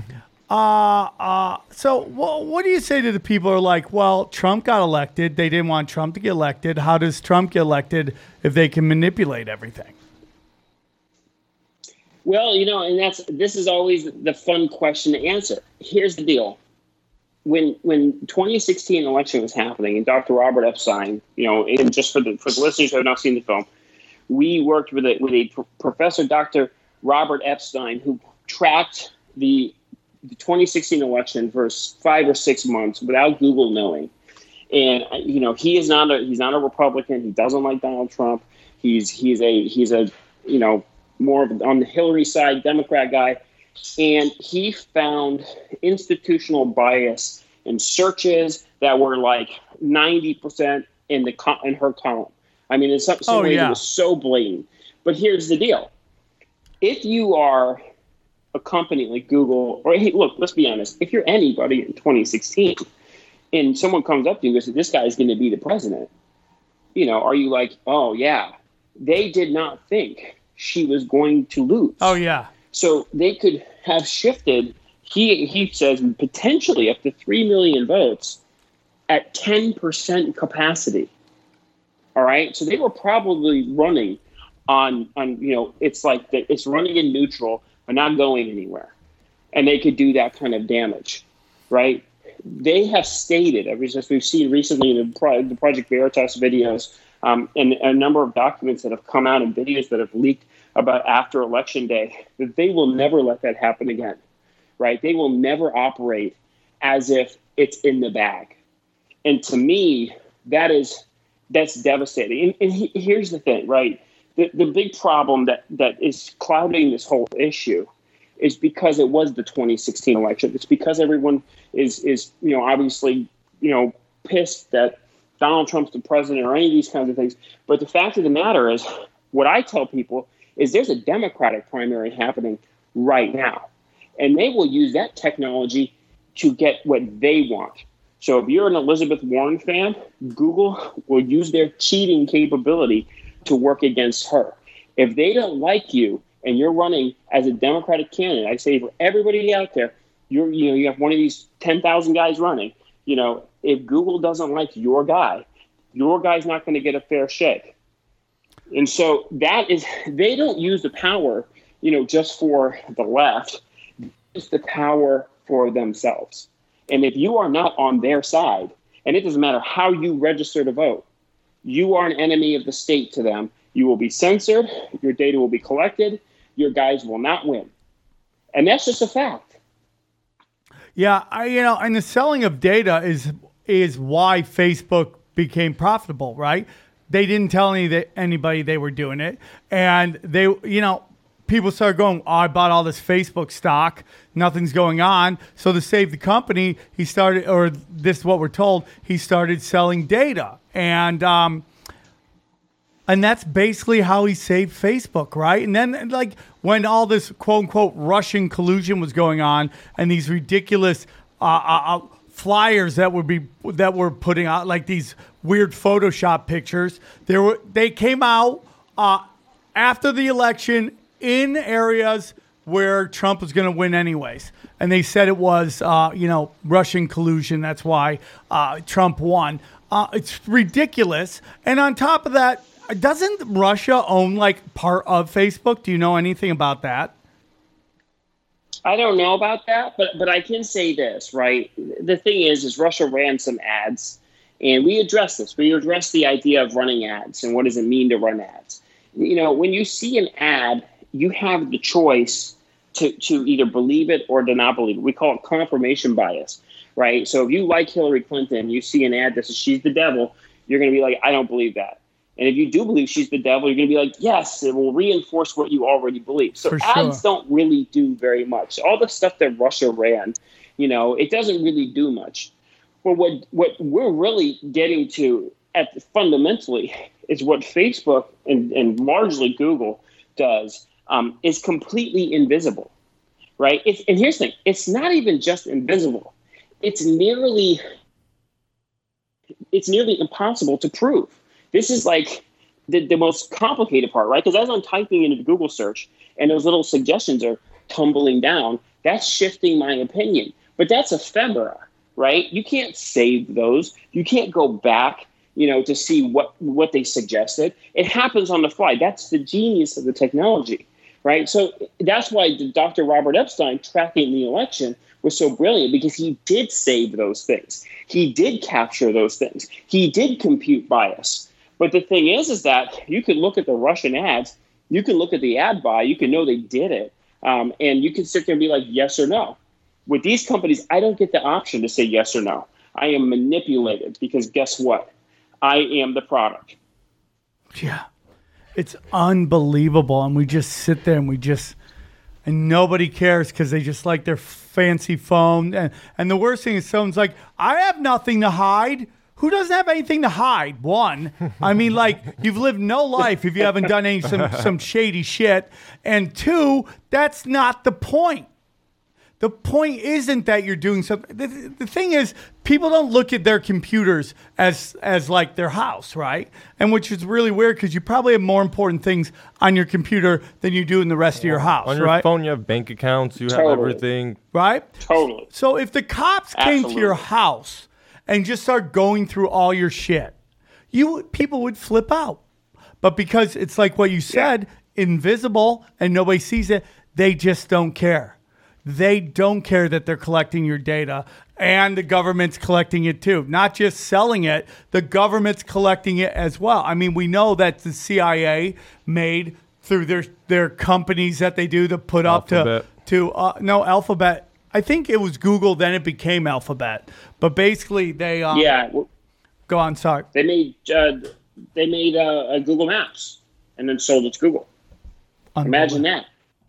uh uh so wh- what do you say to the people who are like, well, Trump got elected. They didn't want Trump to get elected. How does Trump get elected if they can manipulate everything? Well, you know, and that's this is always the fun question to answer. Here's the deal. When when twenty sixteen election was happening, and Doctor Robert Epstein, you know, and just for the for the listeners who have not seen the film, we worked with a with a pr- professor, Doctor Robert Epstein, who tracked the, the twenty sixteen election for five or six months without Google knowing. And you know, he is not a he's not a Republican. He doesn't like Donald Trump. He's he's a he's a you know more of on the Hillary side, Democrat guy. And he found institutional bias in searches that were like ninety percent in the co- in her column. I mean, in some, some oh, ways yeah. it was so blatant. But here's the deal. If you are a company like Google, or hey, look, let's be honest, if you're anybody in twenty sixteen and someone comes up to you and says, this guy is going to be the president, you know, are you like, oh, yeah, they did not think she was going to lose. Oh, yeah. So they could have shifted, he he says, potentially up to three million votes at ten percent capacity. All right? So they were probably running on, on you know, it's like the, it's running in neutral but not going anywhere. And they could do that kind of damage, right? They have stated, as we've seen recently in the, Pro, the Project Veritas videos, um, and a number of documents that have come out and videos that have leaked about after election day, that they will never let that happen again, right? They will never operate as if it's in the bag. And to me, that is, that's devastating. And, and he, here's the thing, right? The, the big problem that, that is clouding this whole issue is because it was the twenty sixteen election. It's because everyone is, is you know, obviously, you know, pissed that Donald Trump's the president or any of these kinds of things. But the fact of the matter is, what I tell people is there's a Democratic primary happening right now. And they will use that technology to get what they want. So if you're an Elizabeth Warren fan, Google will use their cheating capability to work against her. If they don't like you and you're running as a Democratic candidate, I say for everybody out there, you're, you know, you have one of these ten thousand guys running, you know, if Google doesn't like your guy, your guy's not going to get a fair shake. And so that is, they don't use the power, you know, just for the left. It's the power for themselves. And if you are not on their side, and it doesn't matter how you register to vote, you are an enemy of the state to them. You will be censored. Your data will be collected. Your guys will not win. And that's just a fact. Yeah, I, you know, and the selling of data is is why Facebook became profitable, right? They didn't tell any that anybody they were doing it. And they, you know, people started going, oh, I bought all this Facebook stock. Nothing's going on. So to save the company, he started, or this is what we're told, he started selling data. And, um, and that's basically how he saved Facebook, right? And then, like, when all this quote-unquote Russian collusion was going on and these ridiculous uh, uh, uh, flyers that would be that were putting out, like these weird Photoshop pictures, there were they came out uh, after the election in areas where Trump was going to win anyways. And they said it was, uh, you know, Russian collusion. That's why uh, Trump won. Uh, it's ridiculous. And on top of that, doesn't Russia own like part of Facebook? Do you know anything about that? I don't know about that, but but I can say this, right? The thing is, is Russia ran some ads, and we addressed this. We addressed the idea of running ads and what does it mean to run ads. You know, when you see an ad, you have the choice to to either believe it or to not believe it. We call it confirmation bias, right? So if you like Hillary Clinton, you see an ad that says she's the devil, you're going to be like, I don't believe that. And if you do believe she's the devil, you're going to be like, yes, it will reinforce what you already believe. So For ads sure. don't really do very much. All the stuff that Russia ran, you know, it doesn't really do much. But what what we're really getting to at fundamentally is what Facebook and, and largely Google does um, is completely invisible, right? It's, and here's the thing. It's not even just invisible. It's nearly it's nearly impossible to prove. This is like the, the most complicated part, right? Because as I'm typing into the Google search and those little suggestions are tumbling down, that's shifting my opinion. But that's ephemera, right? You can't save those. You can't go back, you know, to see what, what they suggested. It happens on the fly. That's the genius of the technology, right? So that's why Doctor Robert Epstein tracking the election was so brilliant, because he did save those things. He did capture those things. He did compute bias. But the thing is, is that you can look at the Russian ads, you can look at the ad buy, you can know they did it, um, and you can sit there and be like, yes or no. With these companies, I don't get the option to say yes or no. I am manipulated because guess what? I am the product. Yeah. It's unbelievable. And we just sit there and we just, and nobody cares because they just like their fancy phone. And, and the worst thing is someone's like, I have nothing to hide. Who doesn't have anything to hide? One, I mean, like, you've lived no life if you haven't done any some, some shady shit. And two, that's not the point. The point isn't that you're doing something. The, the thing is, people don't look at their computers as as like their house, right? And which is really weird because you probably have more important things on your computer than you do in the rest of your house, On your right? phone, you have bank accounts, you Totally. have everything. Right? Totally. So if the cops came to your Absolutely. house and just start going through all your shit, you would- people would flip out. But because it's like what you said, invisible and nobody sees it, they just don't care. They don't care that they're collecting your data, and the government's collecting it too. Not just selling it, the government's collecting it as well. I mean, we know that the C I A made through their their companies that they do to put Alphabet. up to to uh, no Alphabet. I think it was Google, then it became Alphabet. But basically, they um, Yeah, w- go on. Sorry. they made uh, they made uh, a Google Maps and then sold it to Google. Imagine that,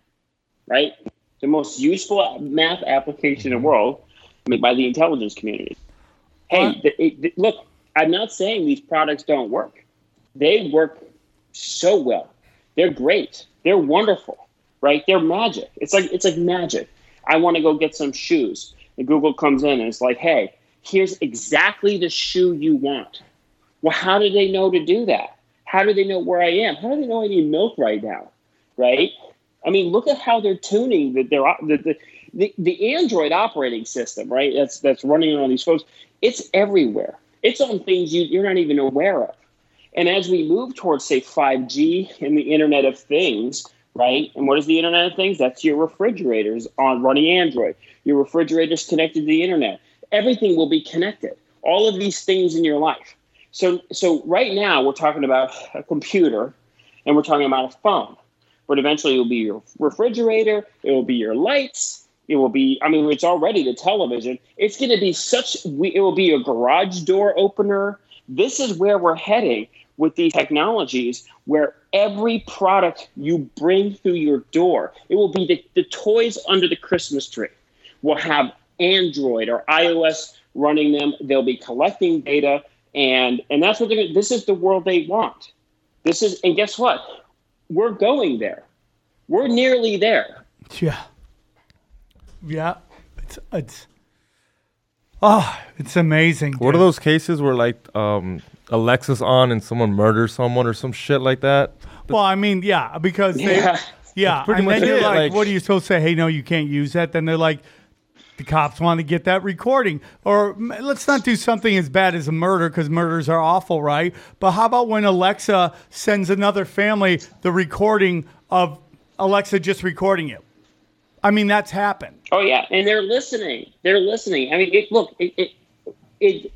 right? The most useful math application in the world made by the intelligence community. Hey, Uh, the, it, the- look, I'm not saying these products don't work. They work so well. They're great. They're wonderful, right? They're magic. It's like it's like magic. I want to go get some shoes. And Google comes in and it's like, hey, here's exactly the shoe you want. Well, how do they know to do that? How do they know where I am? How do they know I need milk right now, right? I mean, look at how they're tuning the, their, the, the, the, the Android operating system, right? That's that's running on all these phones. It's everywhere. It's on things you, you're not even aware of. And as we move towards, say, five G and the Internet of Things, right? And what is the Internet of Things? That's your refrigerators on running Android. Your refrigerator's connected to the Internet. Everything will be connected. All of these things in your life. So, so right now we're talking about a computer and we're talking about a phone. But eventually it will be your refrigerator, it will be your lights, It will be, I mean, it's already the television. It's going to be such, we, it will be a garage door opener. This is where we're heading with these technologies, where every product you bring through your door, it will be the, the toys under the Christmas tree will have Android or iOS running them. They'll be collecting data. And, and that's what they're going to, this is the world they want. This is, and guess what? We're going there. We're nearly there. Yeah. Yeah. It's, it's, oh, it's amazing. What are those cases where like um, Alexa's on and someone murders someone or some shit like that? Well, I mean, yeah, because they, Yeah. yeah, pretty and much then you're it, like, like- what are you supposed to say? Hey, no, you can't use that. Then they're like, the cops want to get that recording. Or m- let's not do something as bad as a murder because murders are awful, right? But how about when Alexa sends another family the recording of Alexa just recording you? I mean, that's happened. Oh yeah, and they're listening. They're listening. I mean, it, look, it, it, it,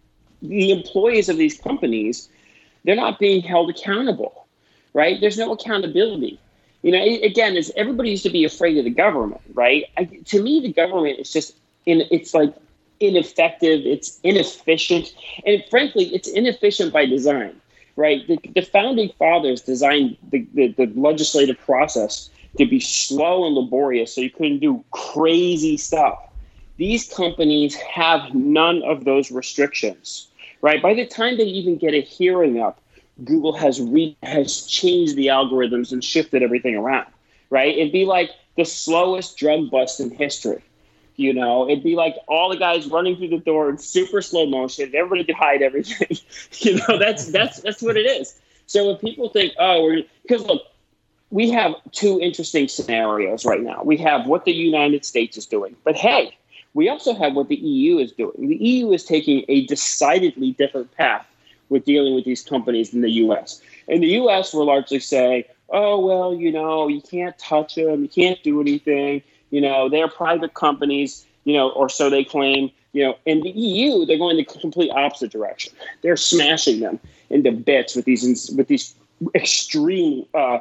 the employees of these companies, they're not being held accountable, right? There's no accountability. You know, it, again, is everybody used to be afraid of the government, right? I, to me, the government is just, in, it's like ineffective. It's inefficient, and frankly, it's inefficient by design, right? The, the founding fathers designed the, the, the legislative process to be slow and laborious so you couldn't do crazy stuff. These companies have none of those restrictions, right? By the time they even get a hearing up, Google has re- has changed the algorithms and shifted everything around, right? It'd be like the slowest drug bust in history. You know, it'd be like all the guys running through the door in super slow motion. Everybody could hide everything. you know, that's that's that's what it is. So when people think, oh, we're because look, we have two interesting scenarios right now. We have what the United States is doing, but hey, we also have what the E U is doing. The E U is taking a decidedly different path with dealing with these companies than the U S. In the U S, we're largely saying, oh, well, you know, you can't touch them. You can't do anything. You know, they're private companies, you know, or so they claim. You know, in the E U, they're going the complete opposite direction. They're smashing them into bits with these with these extreme uh,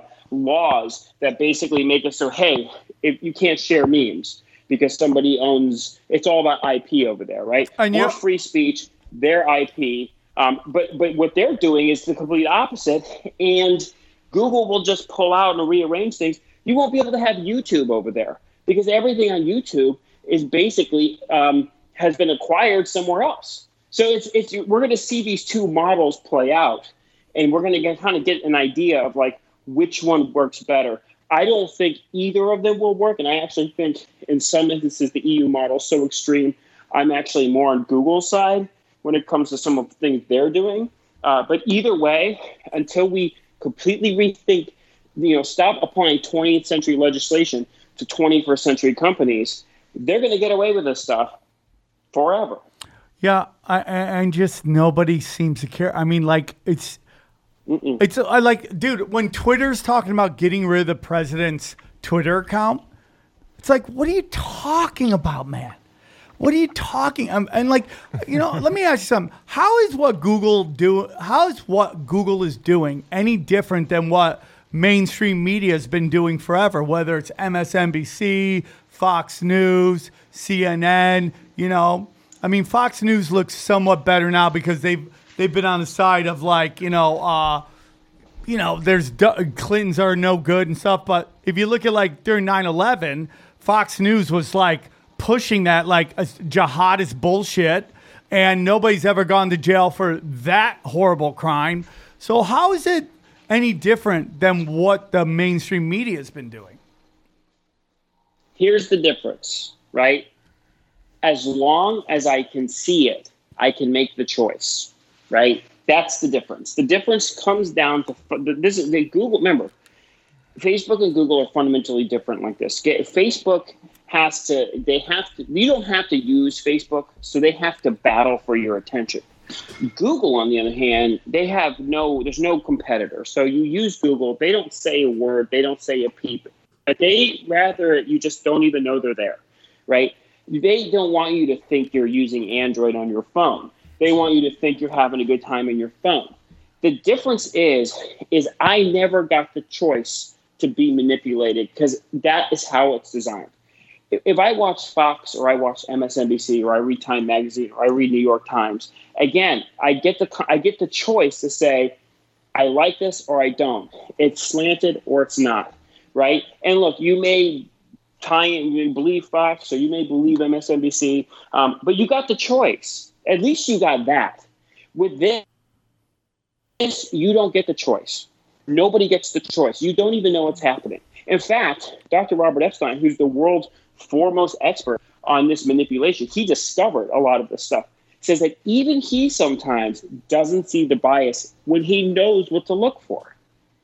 laws that basically make it so, hey, if you can't share memes because somebody owns, it's all about I P over there, right? And More you- free speech, their I P. Um, but but what they're doing is the complete opposite, and Google will just pull out and rearrange things. You won't be able to have YouTube over there because everything on YouTube is basically um, has been acquired somewhere else. So it's it's we're going to see these two models play out, and we're going to kind of get an idea of like which one works better. I don't think either of them will work, and I actually think in some instances the E U model is so extreme. I'm actually more on Google's side when it comes to some of the things they're doing. Uh, but either way, until we completely rethink, you know, stop applying twentieth century legislation to twenty-first century companies, they're going to get away with this stuff forever. Yeah, I, I- and just nobody seems to care. I mean, like it's, Mm-mm. it's I like, dude. When Twitter's talking about getting rid of the president's Twitter account, it's like, what are you talking about, man? What are you talking? Um, and like, you know, let me ask you something. How is what Google do? How is what Google is doing any different than what mainstream media has been doing forever? Whether it's M S N B C, Fox News, C N N. You know, I mean, Fox News looks somewhat better now because they've they've been on the side of like, you know, uh, you know, there's Clintons are no good and stuff. But if you look at like during nine eleven, Fox News was like pushing that like a jihadist bullshit, and nobody's ever gone to jail for that horrible crime. So how is it any different than what the mainstream media has been doing? Here's the difference, right? As long as I can see it, I can make the choice, right? That's the difference. The difference comes down to this is the Google. Remember, Facebook and Google are fundamentally different like this. Facebook has to, they have to, you don't have to use Facebook, so they have to battle for your attention. Google, on the other hand, they have no, there's no competitor. So you use Google, they don't say a word, they don't say a peep. But they rather you just don't even know they're there, right? They don't want you to think you're using Android on your phone. They want you to think you're having a good time in your phone. The difference is, is I never got the choice to be manipulated because that is how it's designed. if I watch Fox or I watch M S N B C or I read Time Magazine or I read New York Times, again, I get the I get the choice to say, I like this or I don't. It's slanted or it's not, right? And look, you may tie in, you may believe Fox or you may believe M S N B C, um, but you got the choice. At least you got that. With this, you don't get the choice. Nobody gets the choice. You don't even know what's happening. In fact, Doctor Robert Epstein, who's the world's foremost expert on this manipulation, he discovered a lot of this stuff, says that even he sometimes doesn't see the bias when he knows what to look for.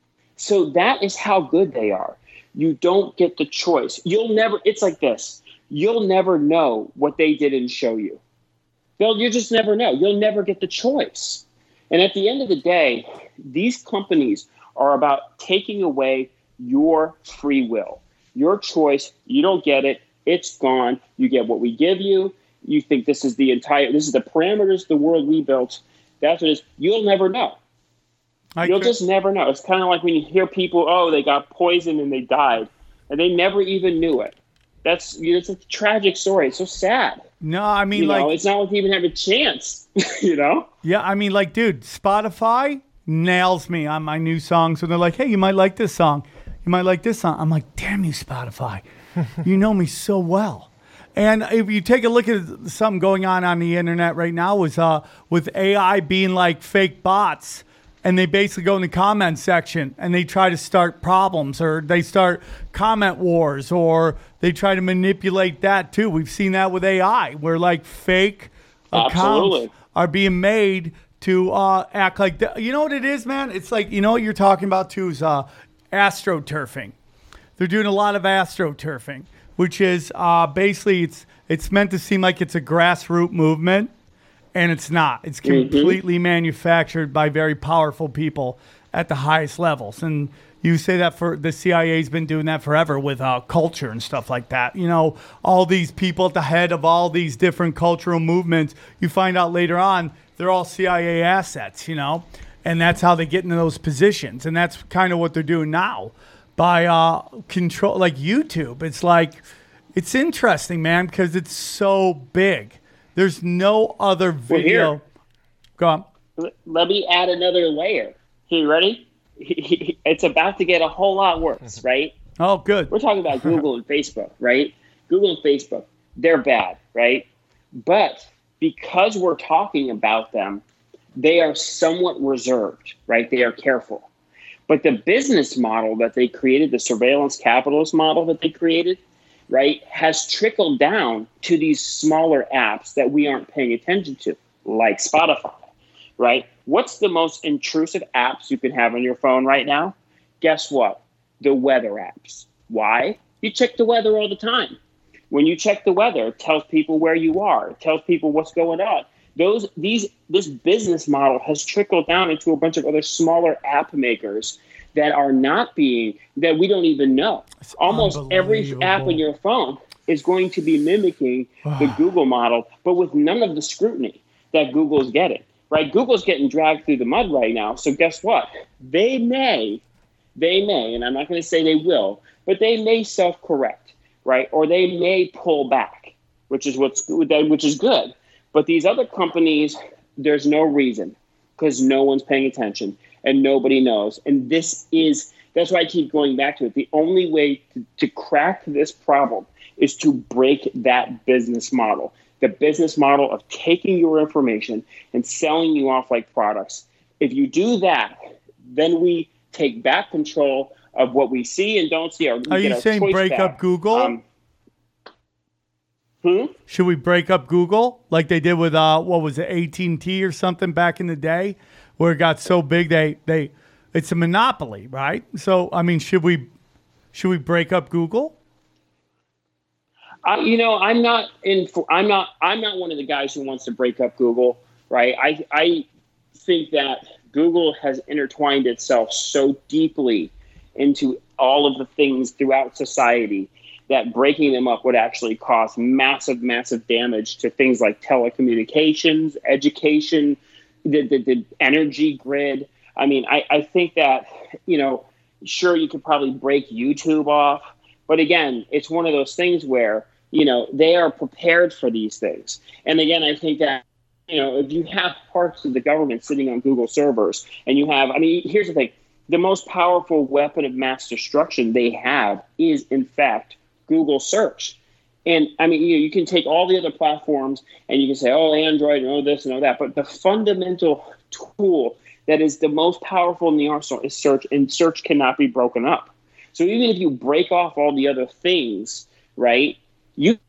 So that is how good they are. You don't get the choice. You'll never, it's like this. You'll never know what they didn't show you. They'll, you just never know. You'll never get the choice. And at the end of the day, these companies are about taking away your free will, your choice. You don't get it. It's gone. You get what we give you. You think this is the entire, this is the parameters of the world we built. That's what it is. You'll never know. I You'll could. just never know. It's kind of like when you hear people, oh, they got poisoned and they died, and they never even knew it. That's it's a tragic story. It's so sad. No, I mean, you like, know, it's not like they even have a chance. You know? Yeah, I mean, like, dude, Spotify nails me on my new songs when they're like, hey, you might like this song. You might like this song. I'm like, damn you, Spotify. You know me so well. And if you take a look at something going on on the internet right now with, uh, with A I being like fake bots, and they basically go in the comment section and they try to start problems, or they start comment wars, or they try to manipulate that too. We've seen that with A I, where like fake Absolutely. accounts are being made to uh, act like that. You know what it is, man? It's like, you know what you're talking about too is uh, astroturfing. They're doing a lot of astroturfing, which is uh, basically it's it's meant to seem like it's a grassroots movement. And it's not. It's completely mm-hmm. manufactured by very powerful people at the highest levels. And you say that for the C I A's been doing that forever with uh, culture and stuff like that. You know, all these people at the head of all these different cultural movements, you find out later on, they're all C I A assets, you know. And that's how they get into those positions. And that's kind of what they're doing now by uh, control, like YouTube. It's like, it's interesting, man, because it's so big. There's no other video. Well, Go on. Let me add another layer. You ready? It's about to get a whole lot worse, right? Oh, good. We're talking about Google and Facebook, right? Google and Facebook, they're bad, right? But because we're talking about them, they are somewhat reserved, right? They are careful. But the business model that they created, the surveillance capitalist model that they created, right, has trickled down to these smaller apps that we aren't paying attention to, like Spotify, right? What's the most intrusive apps you can have on your phone right now? Guess what? The weather apps. Why? You check the weather all the time. When you check the weather, it tells people where you are. It tells people what's going on. Those, these, this business model has trickled down into a bunch of other smaller app makers that are not being, that we don't even know. It's almost every app on your phone is going to be mimicking the Google model, but with none of the scrutiny that Google's getting, right? Google's getting dragged through the mud right now. So guess what? They may, they may, and I'm not going to say they will, but they may self-correct, right? Or they may pull back, which is what's which is good. But these other companies, there's no reason, because no one's paying attention. And nobody knows. And this is, that's why I keep going back to it. The only way to, to crack this problem is to break that business model. The business model of taking your information and selling you off like products. If you do that, then we take back control of what we see and don't see. Or we Are get you our saying choice break back. up Google? Um, hmm? Should we break up Google like they did with, uh, what was it, A T and T or something back in the day? Where it got so big, they they it's a monopoly, right? So, I mean, should we should we break up Google? I, you know, I'm not in. For, I'm not. I'm not one of the guys who wants to break up Google, right? I I think that Google has intertwined itself so deeply into all of the things throughout society that breaking them up would actually cause massive, massive damage to things like telecommunications, education. The, the the energy grid. I mean, I, I think that, you know, sure, you could probably break YouTube off. But again, it's one of those things where you know, they are prepared for these things. And again, I think that, you know, if you have parts of the government sitting on Google servers and you have, I mean, here's the thing, the most powerful weapon of mass destruction they have is, in fact, Google search. And I mean, you know, you can take all the other platforms and you can say, oh, Android, and oh, this and oh, that. But the fundamental tool that is the most powerful in the arsenal is search, and search cannot be broken up. So even if you break off all the other things, right, you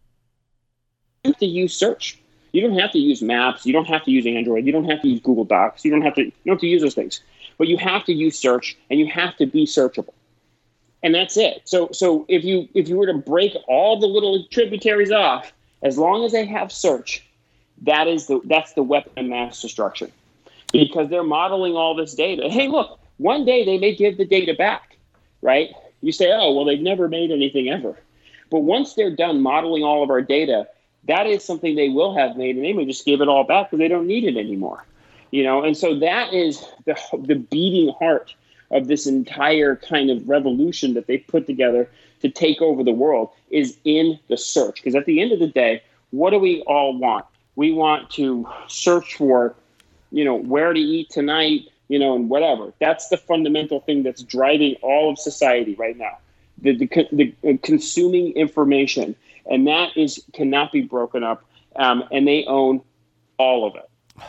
have to use search. You don't have to use Maps. You don't have to use Android. You don't have to use Google Docs. You don't have to, you don't have to use those things. But you have to use search, and you have to be searchable. And that's it. So so if you if you were to break all the little tributaries off, as long as they have search, that is the that's the weapon of mass destruction. Because they're modeling all this data. Hey, look, one day they may give the data back, right? You say, oh, well, they've never made anything ever. But once they're done modeling all of our data, that is something they will have made, and they may just give it all back because they don't need it anymore. You know, and so that is the the beating heart of this entire kind of revolution that they put together to take over the world is in the search. Because at the end of the day, what do we all want? We want to search for, you know, where to eat tonight, you know, and whatever. That's the fundamental thing that's driving all of society right now. The, the, the consuming information, and that is cannot be broken up, um, and they own all of it.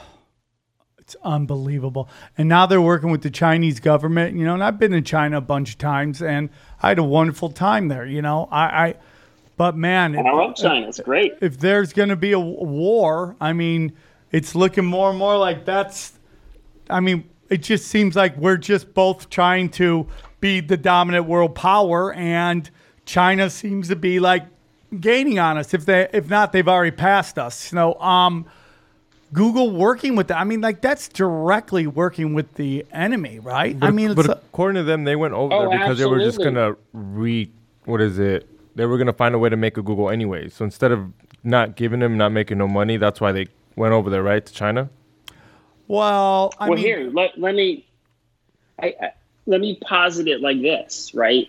It's unbelievable. And now they're working with the Chinese government, you know, and I've been in China a bunch of times, and I had a wonderful time there, you know. I, I but man, I love China. It's great. If there's going to be a war, I mean, it's looking more and more like that's, I mean, it just seems like we're just both trying to be the dominant world power, and China seems to be like gaining on us. If they, if not, they've already passed us. You know, um, Google working with that. I mean, like that's directly working with the enemy, right? But, I mean, but it's according to them, they went over Oh, there because absolutely. they were just gonna re. What is it? They were gonna find a way to make a Google anyway. So instead of not giving them, not making no money, that's why they went over there, right, to China. well, I well, mean, here, let, let me I, I, let me posit it like this, right?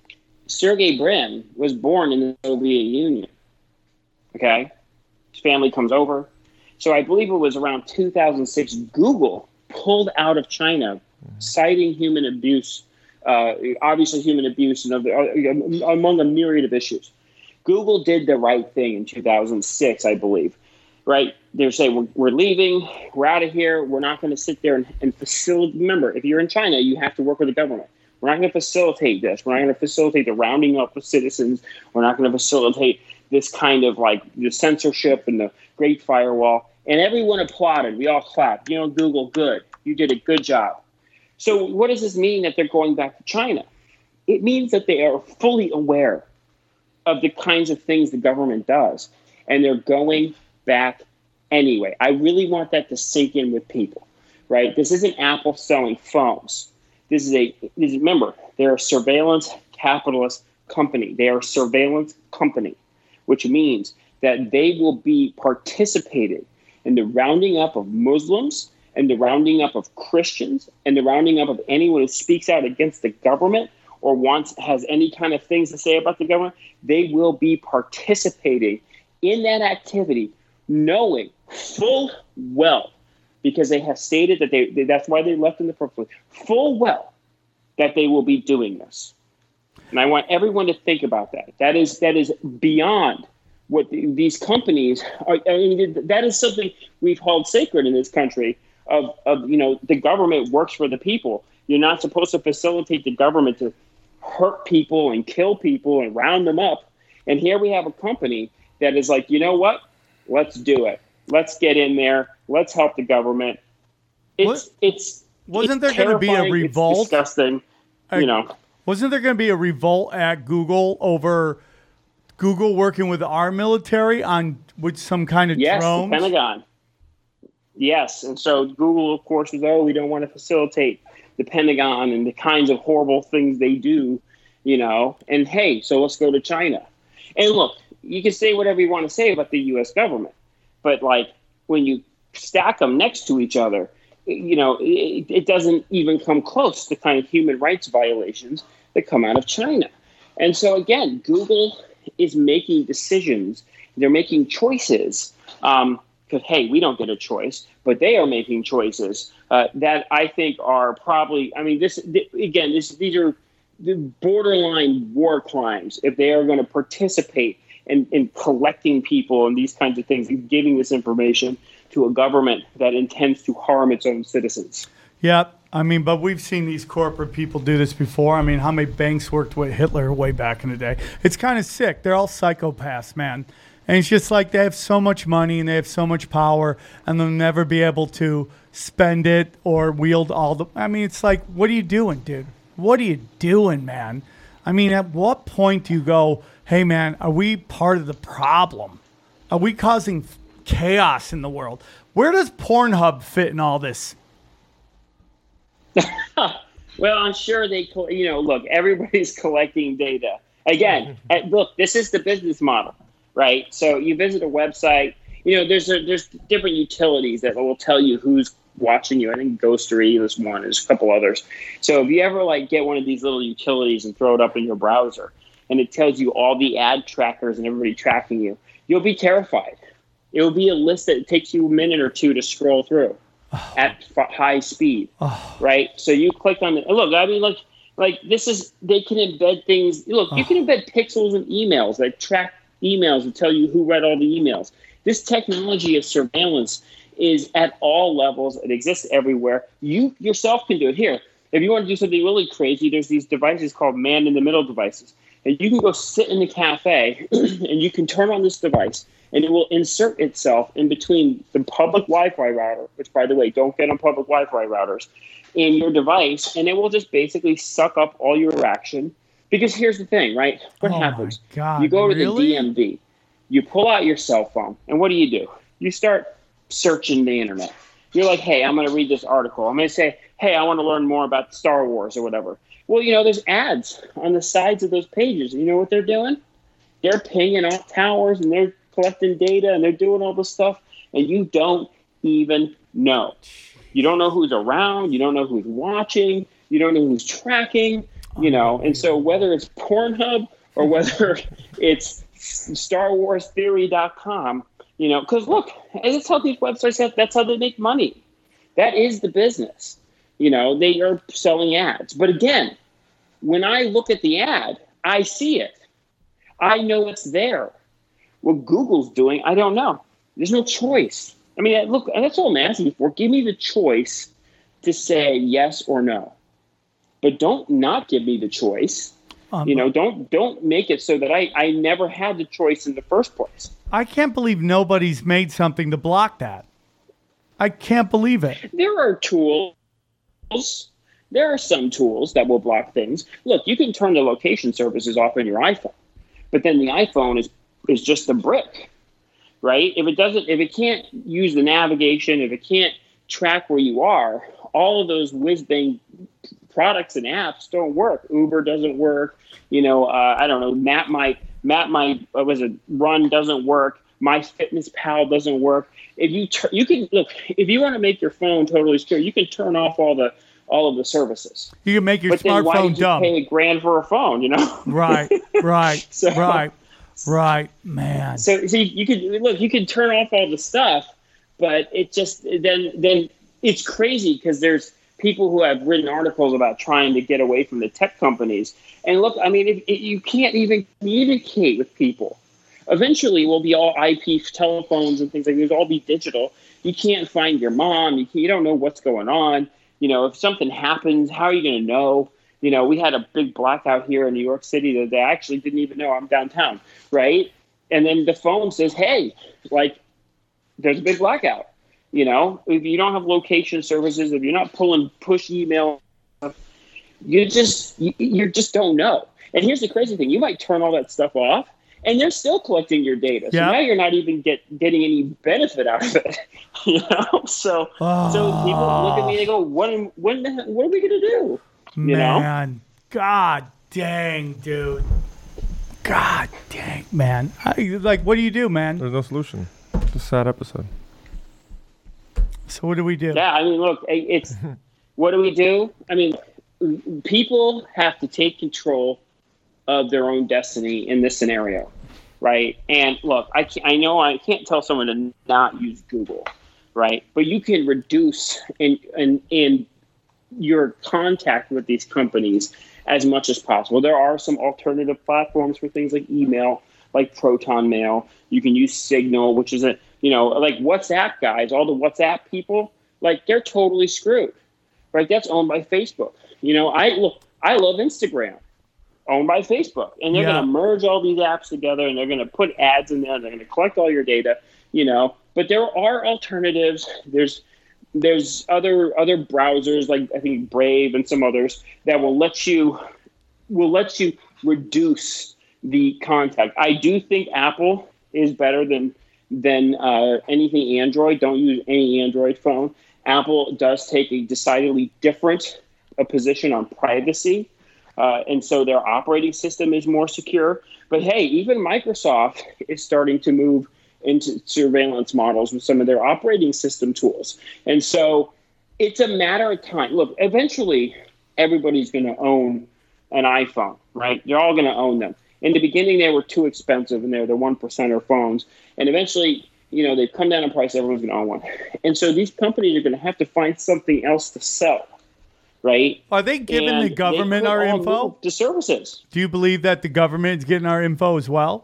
Sergey Brin was born in the Soviet Union. Okay, his family comes over. So I believe it was around two thousand six, Google pulled out of China, citing human abuse, uh, obviously human abuse, and other, uh, among a myriad of issues. Google did the right thing in two thousand six, I believe, right? They're saying, we're, we're leaving, we're out of here, we're not going to sit there and, and facilitate. Remember, if you're in China, you have to work with the government. We're not going to facilitate this. We're not going to facilitate the rounding up of citizens. We're not going to facilitate this kind of like the censorship and the Great Firewall. And everyone applauded. We all clapped. You know, Google, good. You did a good job. So what does this mean that they're going back to China? It means that they are fully aware of the kinds of things the government does. And they're going back anyway. I really want that to sink in with people, right? This isn't Apple selling phones. This is a, this, remember, they're a surveillance capitalist company. They are a surveillance company, which means that they will be participating in the rounding up of Muslims and the rounding up of Christians and the rounding up of anyone who speaks out against the government or wants has any kind of things to say about the government. They will be participating in that activity, knowing full well, because they have stated that they, they that's why they left in the first place, full well that they will be doing this. And I want everyone to think about that. That is that is beyond what the, these companies are. I mean, that is something we've held sacred in this country of, of, you know, the government works for the people. You're not supposed to facilitate the government to hurt people and kill people and round them up. And here we have a company that is like, you know what? Let's do it. Let's get in there. Let's help the government. It's, What? it's, Wasn't it's there gonna be a terrifying, revolt? It's disgusting. I- You know, wasn't there going to be a revolt at Google over Google working with our military on with some kind of yes, drones? the Pentagon. Yes, and so Google, of course, is, oh, we don't want to facilitate the Pentagon and the kinds of horrible things they do, you know. And hey, so let's go to China. And look, you can say whatever you want to say about the U S government, but like when you stack them next to each other, you know, it, it doesn't even come close to the kind of human rights violations that come out of China. And so again, Google is making decisions. They're making choices. Um, because, hey, we don't get a choice, but they are making choices uh, that I think are probably, I mean, this, th- again, this, these are the borderline war crimes if they are going to participate in, in collecting people and these kinds of things and giving this information to a government that intends to harm its own citizens. Yeah, I mean, but we've seen these corporate people do this before. I mean, how many banks worked with Hitler way back in the day? It's kind of sick. They're all psychopaths, man. And it's just like they have so much money and they have so much power and they'll never be able to spend it or wield all the... I mean, it's like, what are you doing, dude? What are you doing, man? I mean, at what point do you go, hey, man, are we part of the problem? Are we causing chaos in the world? Where does Pornhub fit in all this? Well, I'm sure they, you know, look, everybody's collecting data. Again, look, this is the business model. Right. So you visit a website, you know, there's a, there's different utilities that will tell you who's watching you. I think Ghostery is one. There's a couple others. So if you ever like get one of these little utilities and throw it up in your browser and it tells you all the ad trackers and everybody tracking you, you'll be terrified. It will be a list that takes you a minute or two to scroll through oh. at f- high speed. Oh. Right. So you click on the look. I mean, look, like this is they can embed things. Look, oh. you can embed pixels and emails that track emails and tell you who read all the emails. This technology of surveillance is at all levels. It exists everywhere. You yourself can do it. Here, if you want to do something really crazy, there's these devices called man-in-the-middle devices. And you can go sit in the cafe and you can turn on this device and it will insert itself in between the public Wi-Fi router, which, by the way, don't get on public Wi-Fi routers, in your device, and it will just basically suck up all your action. Because here's the thing, right? What oh happens? My God, you go to really? the D M V, you pull out your cell phone, and what do you do? You start searching the internet. You're like, hey, I'm going to read this article. I'm going to say, hey, I want to learn more about Star Wars or whatever. Well, you know, there's ads on the sides of those pages. You know what they're doing? They're pinging off towers, and they're collecting data, and they're doing all this stuff, and you don't even know. You don't know who's around. You don't know who's watching. You don't know who's tracking. You know, and so whether it's Pornhub or whether it's Star Wars Theory dot com, you know, because look, that's how these websites have, that's how they make money. That is the business. You know, they are selling ads. But again, when I look at the ad, I see it. I know it's there. What Google's doing, I don't know. There's no choice. I mean, look, that's all I'm asking for. Give me the choice to say yes or no. But don't not give me the choice. Um, you know, don't don't make it so that I, I never had the choice in the first place. I can't believe nobody's made something to block that. I can't believe it. There are tools. There are some tools that will block things. Look, you can turn the location services off on your iPhone, but then the iPhone is is just a brick, right? If it doesn't, if it can't use the navigation, if it can't track where you are, all of those whiz-bang products and apps don't work. Uber doesn't work. You know, uh, I don't know. Map my Map my what was it? Run doesn't work. MyFitnessPal doesn't work. If you tur- you can look, if you want to make your phone totally secure, you can turn off all the all of the services. You can make your but then why smartphone did you dumb. Pay a grand for a phone, you know? Right, right, so, right, right, man. So see, you could look, you can turn off all the stuff, but it just then then it's crazy because there's people who have written articles about trying to get away from the tech companies. And look, I mean, if, if you can't even communicate with people. Eventually, we'll be all I P telephones and things like that. It'll all be digital. You can't find your mom. You, can, you don't know what's going on. You know, if something happens, how are you going to know? You know, we had a big blackout here in New York City that they actually didn't even know I'm downtown, right? And then the phone says, hey, like, there's a big blackout. You know, if you don't have location services, if you're not pulling push email, you just you, you just don't know. And here's the crazy thing: you might turn all that stuff off, and they're still collecting your data. So yeah. now you're not even get getting any benefit out of it. You know, so oh. so people look at me and they go, "What? When? The, what are we gonna do?" You man, know? God dang, dude. God dang, man. I, like, what do you do, man? There's no solution. It's a sad episode. So what do we do? Yeah, I mean, look, it's what do we do? I mean, people have to take control of their own destiny in this scenario. right? And look, I can't, I know I can't tell someone to not use Google, right? But you can reduce in in in your contact with these companies as much as possible. There are some alternative platforms for things like email, like Proton Mail. You can use Signal, which is a, you know, like WhatsApp guys, all the WhatsApp people, like they're totally screwed, right? That's owned by Facebook. You know, I look, I love Instagram, owned by Facebook, and they're Yeah. going to merge all these apps together, and they're going to put ads in there. They're going to collect all your data, you know, but there are alternatives. There's, there's other, other browsers like I think Brave and some others that will let you, will let you reduce the contact. I do think Apple is better than than uh, anything Android. Don't use any Android phone. Apple does take a decidedly different a position on privacy, uh, and so their operating system is more secure. But hey, even Microsoft is starting to move into surveillance models with some of their operating system tools. And so it's a matter of time. Look, eventually everybody's going to own an iPhone, right? They're all going to own them. In the beginning, they were too expensive, and they were the one percenter phones. And eventually, you know, they've come down in price. Everyone's going to own one. And so these companies are going to have to find something else to sell, right? Are they giving And the government they our could all info? move to services. Do you believe that the government is getting our info as well?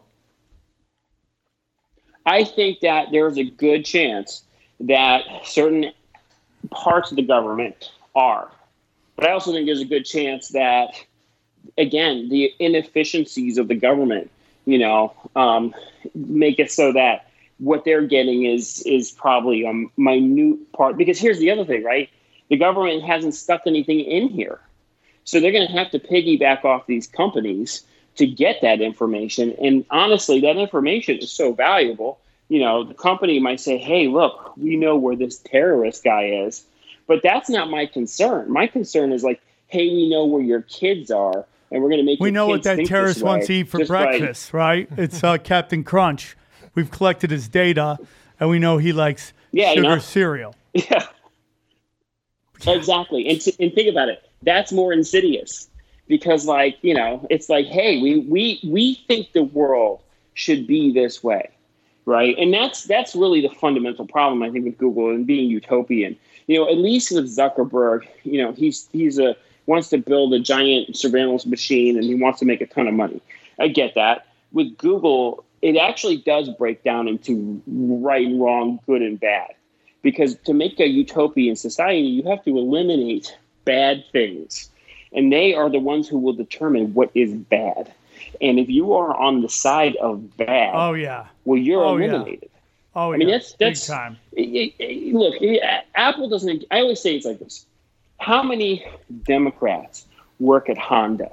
I think that there's a good chance that certain parts of the government are. But I also think there's a good chance that, again, the inefficiencies of the government, you know, um, make it so that what they're getting is is probably a minute part. Because here's the other thing, right? The government hasn't stuck anything in here. So they're going to have to piggyback off these companies to get that information. And honestly, that information is so valuable. You know, the company might say, hey, look, we know where this terrorist guy is. But that's not my concern. My concern is like, hey, we know where your kids are, and we're going to make We your know what kids that think terrorist this way, wants to eat for just by- breakfast, right? It's uh, Captain Crunch. We've collected his data, and we know he likes Yeah, you sugar know. cereal. Yeah, exactly. And, t- and think about it. That's more insidious because, like, you know, it's like, hey, we we we think the world should be this way, right? And that's that's really the fundamental problem, I think, with Google and being utopian. You know, at least with Zuckerberg, you know, he's he's a wants to build a giant surveillance machine and he wants to make a ton of money. I get that. With Google, it actually does break down into right and wrong, good and bad. Because to make a utopian society, you have to eliminate bad things. And they are the ones who will determine what is bad. And if you are on the side of bad, Oh, yeah. well, you're Oh, yeah. eliminated. Oh, I mean, yeah. that's that's Big time. it- it- look. it- Apple doesn't. I always say it's like this: how many Democrats work at Honda?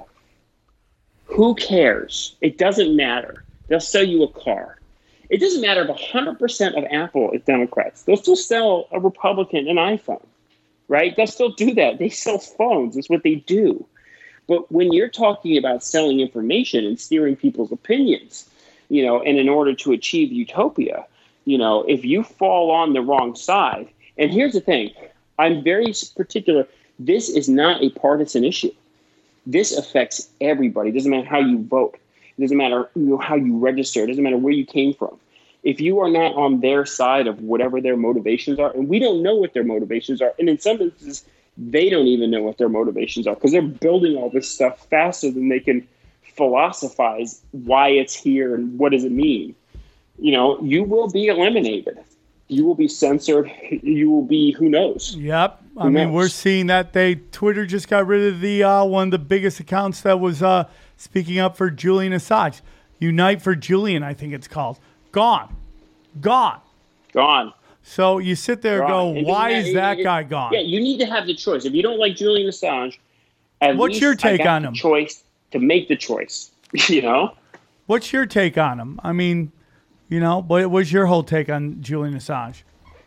Who cares? It doesn't matter. They'll sell you a car. It doesn't matter if one hundred percent of Apple is Democrats. They'll still sell a Republican an iPhone, right? They'll still do that. They sell phones. That's what they do. But when you're talking about selling information and steering people's opinions, you know, and in order to achieve utopia, you know, if you fall on the wrong side, and here's the thing, I'm very particular, this is not a partisan issue. This affects everybody. It doesn't matter how you vote. It doesn't matter, you know, how you register. It doesn't matter where you came from. If you are not on their side of whatever their motivations are, and we don't know what their motivations are, and in some instances, they don't even know what their motivations are because they're building all this stuff faster than they can philosophize why it's here and what does it mean. You know, you will be eliminated. You will be censored. You will be, who knows? Yep. I Who mean, knows? we're seeing that they Twitter just got rid of the uh, one of the biggest accounts that was uh, speaking up for Julian Assange. Unite for Julian, I think it's called. Gone. Gone. Gone. So you sit there and Gone. go, It why doesn't is matter. that It- guy gone? Yeah, you need to have the choice. If you don't like Julian Assange, at What's least your I take got on the him? choice to make the choice. You know? What's your take on him? I mean, you know, what was your whole take on Julian Assange?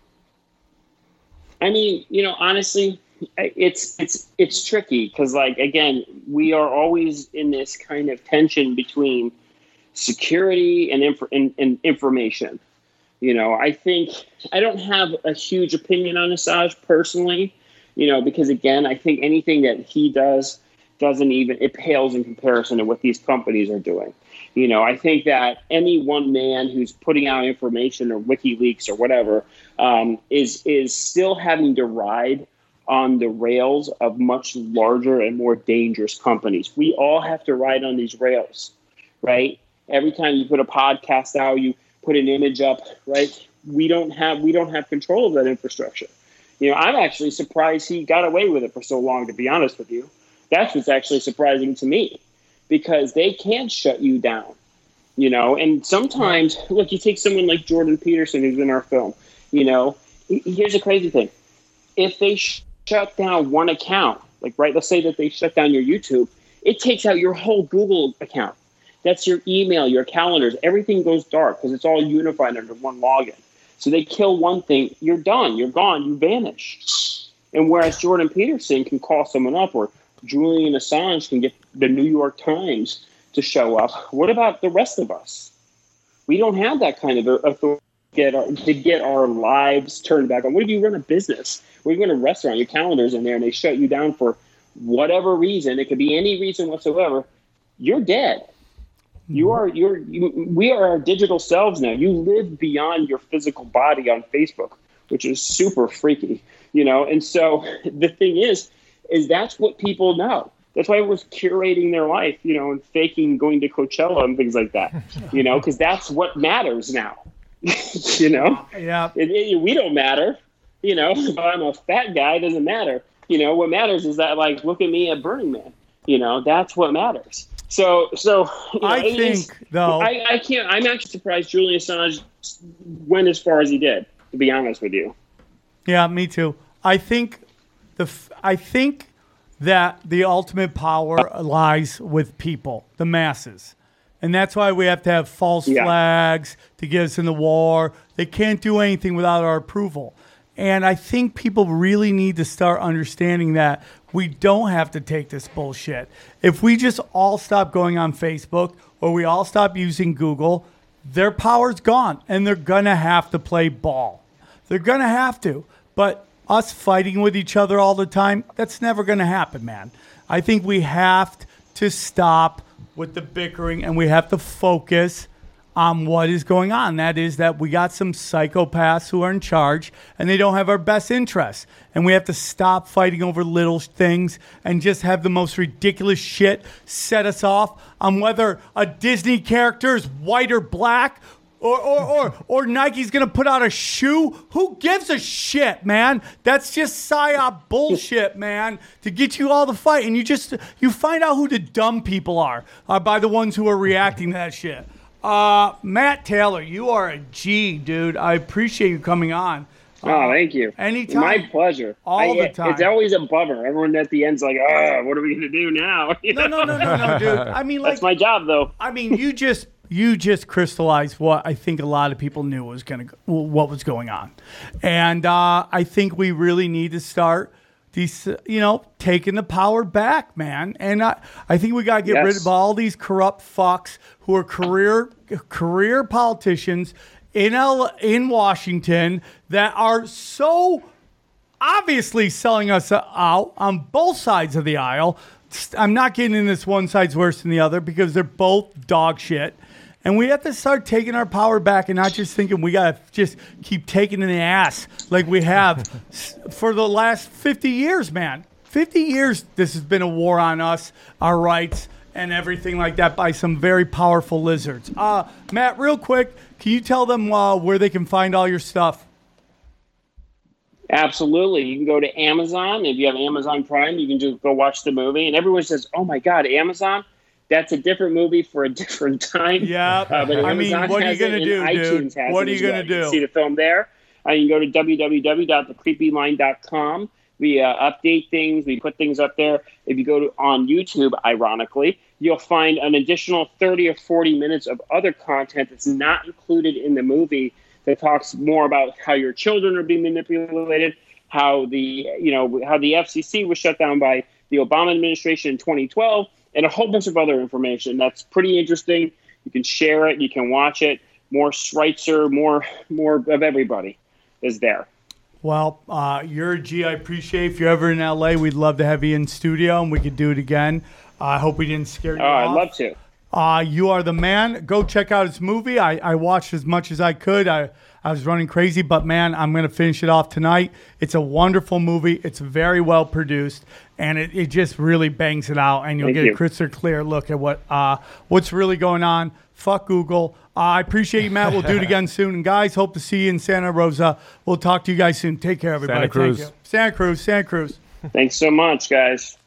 I mean, you know, honestly, it's it's it's tricky because, like, again, we are always in this kind of tension between security and, inf- and, and information. You know, I think I don't have a huge opinion on Assange personally, you know, because, again, I think anything that he does doesn't even, it pales in comparison to what these companies are doing. You know, I think that any one man who's putting out information or WikiLeaks or whatever um, is is still having to ride on the rails of much larger and more dangerous companies. We all have to ride on these rails, right? Every time you put a podcast out, you put an image up, right? We don't have we don't have control of that infrastructure. You know, I'm actually surprised he got away with it for so long, to be honest with you. That's what's actually surprising to me, because they can shut you down, you know. And sometimes, look, you take someone like Jordan Peterson, who's in our film, you know, here's the crazy thing. If they sh- shut down one account, like, right, let's say that they shut down your YouTube, it takes out your whole Google account. That's your email, your calendars. Everything goes dark because it's all unified under one login. So they kill one thing, you're done, you're gone, you vanish. And whereas Jordan Peterson can call someone up, or Julian Assange can get the New York Times to show up, what about the rest of us? We don't have that kind of authority to get our, to get our lives turned back on. What if you run a business? What if you run a restaurant, your calendar's in there, and they shut you down for whatever reason? It could be any reason whatsoever. You're dead. You are you're you, we are our digital selves now. You live beyond your physical body on Facebook, which is super freaky, you know. And so the thing is, is that's what people know. That's why everyone's curating their life, you know, and faking going to Coachella and things like that, you know, because that's what matters now. You know, yeah, it, it, we don't matter. You know, if I'm a fat guy, it doesn't matter. You know, what matters is that, like, look at me at Burning Man. You know, that's what matters. So, so you know, I think is, though, I, I can't. I'm actually surprised Julian Assange went as far as he did. To be honest with you. Yeah, me too. I think the I think that the ultimate power lies with people, the masses, and that's why we have to have false yeah. flags to get us in the war. They can't do anything without our approval. And I think people really need to start understanding that we don't have to take this bullshit. If we just all stop going on Facebook, or we all stop using Google, their power's gone, and they're going to have to play ball. They're going to have to. But us fighting with each other all the time, that's never going to happen, man. I think we have to stop with the bickering, and we have to focus on what is going on. That is that we got some psychopaths who are in charge, and they don't have our best interests. And we have to stop fighting over little things and just have the most ridiculous shit set us off on whether a Disney character is white or black, or or or, or Nike's going to put out a shoe. Who gives a shit, man? That's just psyop bullshit, man, to get you all to fight. And you just you find out who the dumb people are uh, by the ones who are reacting to that shit. Uh, Matt Taylor, you are a G, dude. I appreciate you coming on. Uh, oh, thank you. Anytime. My pleasure. All I, the time. It's always a bummer. Everyone at the end's like, oh, what are we going to do now? You no, no, no, no, no, dude. I mean, like, that's my job, though. I mean, you just you just crystallized what I think a lot of people knew was going to what was going on, and uh, I think we really need to start these, you know, taking the power back, man. And I, I think we got to get yes. rid of all these corrupt fucks who are career career politicians in L, in Washington that are so obviously selling us out on both sides of the aisle. I'm not getting in this one side's worse than the other because they're both dog shit. And we have to start taking our power back and not just thinking we got to just keep taking in the ass like we have for the last fifty years, man. fifty years, this has been a war on us, our rights, and everything like that by some very powerful lizards. Uh, Matt, real quick, can you tell them uh, where they can find all your stuff? Absolutely. You can go to Amazon. If you have Amazon Prime, you can just go watch the movie. And everyone says, oh, my God, Amazon? That's a different movie for a different time. Yeah. Uh, but I mean, Amazon what are you has going to it, do, and dude? iTunes has What it are you as going well. to do? You can see the film there. Uh, you can go to w w w dot the creepy line dot com. We uh, update things. We put things up there. If you go to on YouTube, ironically, you'll find an additional thirty or forty minutes of other content that's not included in the movie that talks more about how your children are being manipulated, how the you know how the F C C was shut down by the Obama administration in twenty twelve, and a whole bunch of other information that's pretty interesting. You can share it. You can watch it. More Schweitzer, more more of everybody is there. Well, uh, you're a G. I appreciate if you're ever in L A, we'd love to have you in studio, and we could do it again. I uh, hope we didn't scare you Oh, off. I'd love to. Uh, you are the man. Go check out his movie. I, I watched as much as I could. I, I was running crazy, but man, I'm going to finish it off tonight. It's a wonderful movie. It's very well produced, and it, it just really bangs it out, and you'll Thank get you. a crystal clear look at what uh, what's really going on. Fuck Google. Uh, I appreciate you, Matt. We'll do it again soon. And guys, hope to see you in Santa Rosa. We'll talk to you guys soon. Take care, everybody. Santa Cruz. Thank you. Santa Cruz. Santa Cruz. Thanks so much, guys.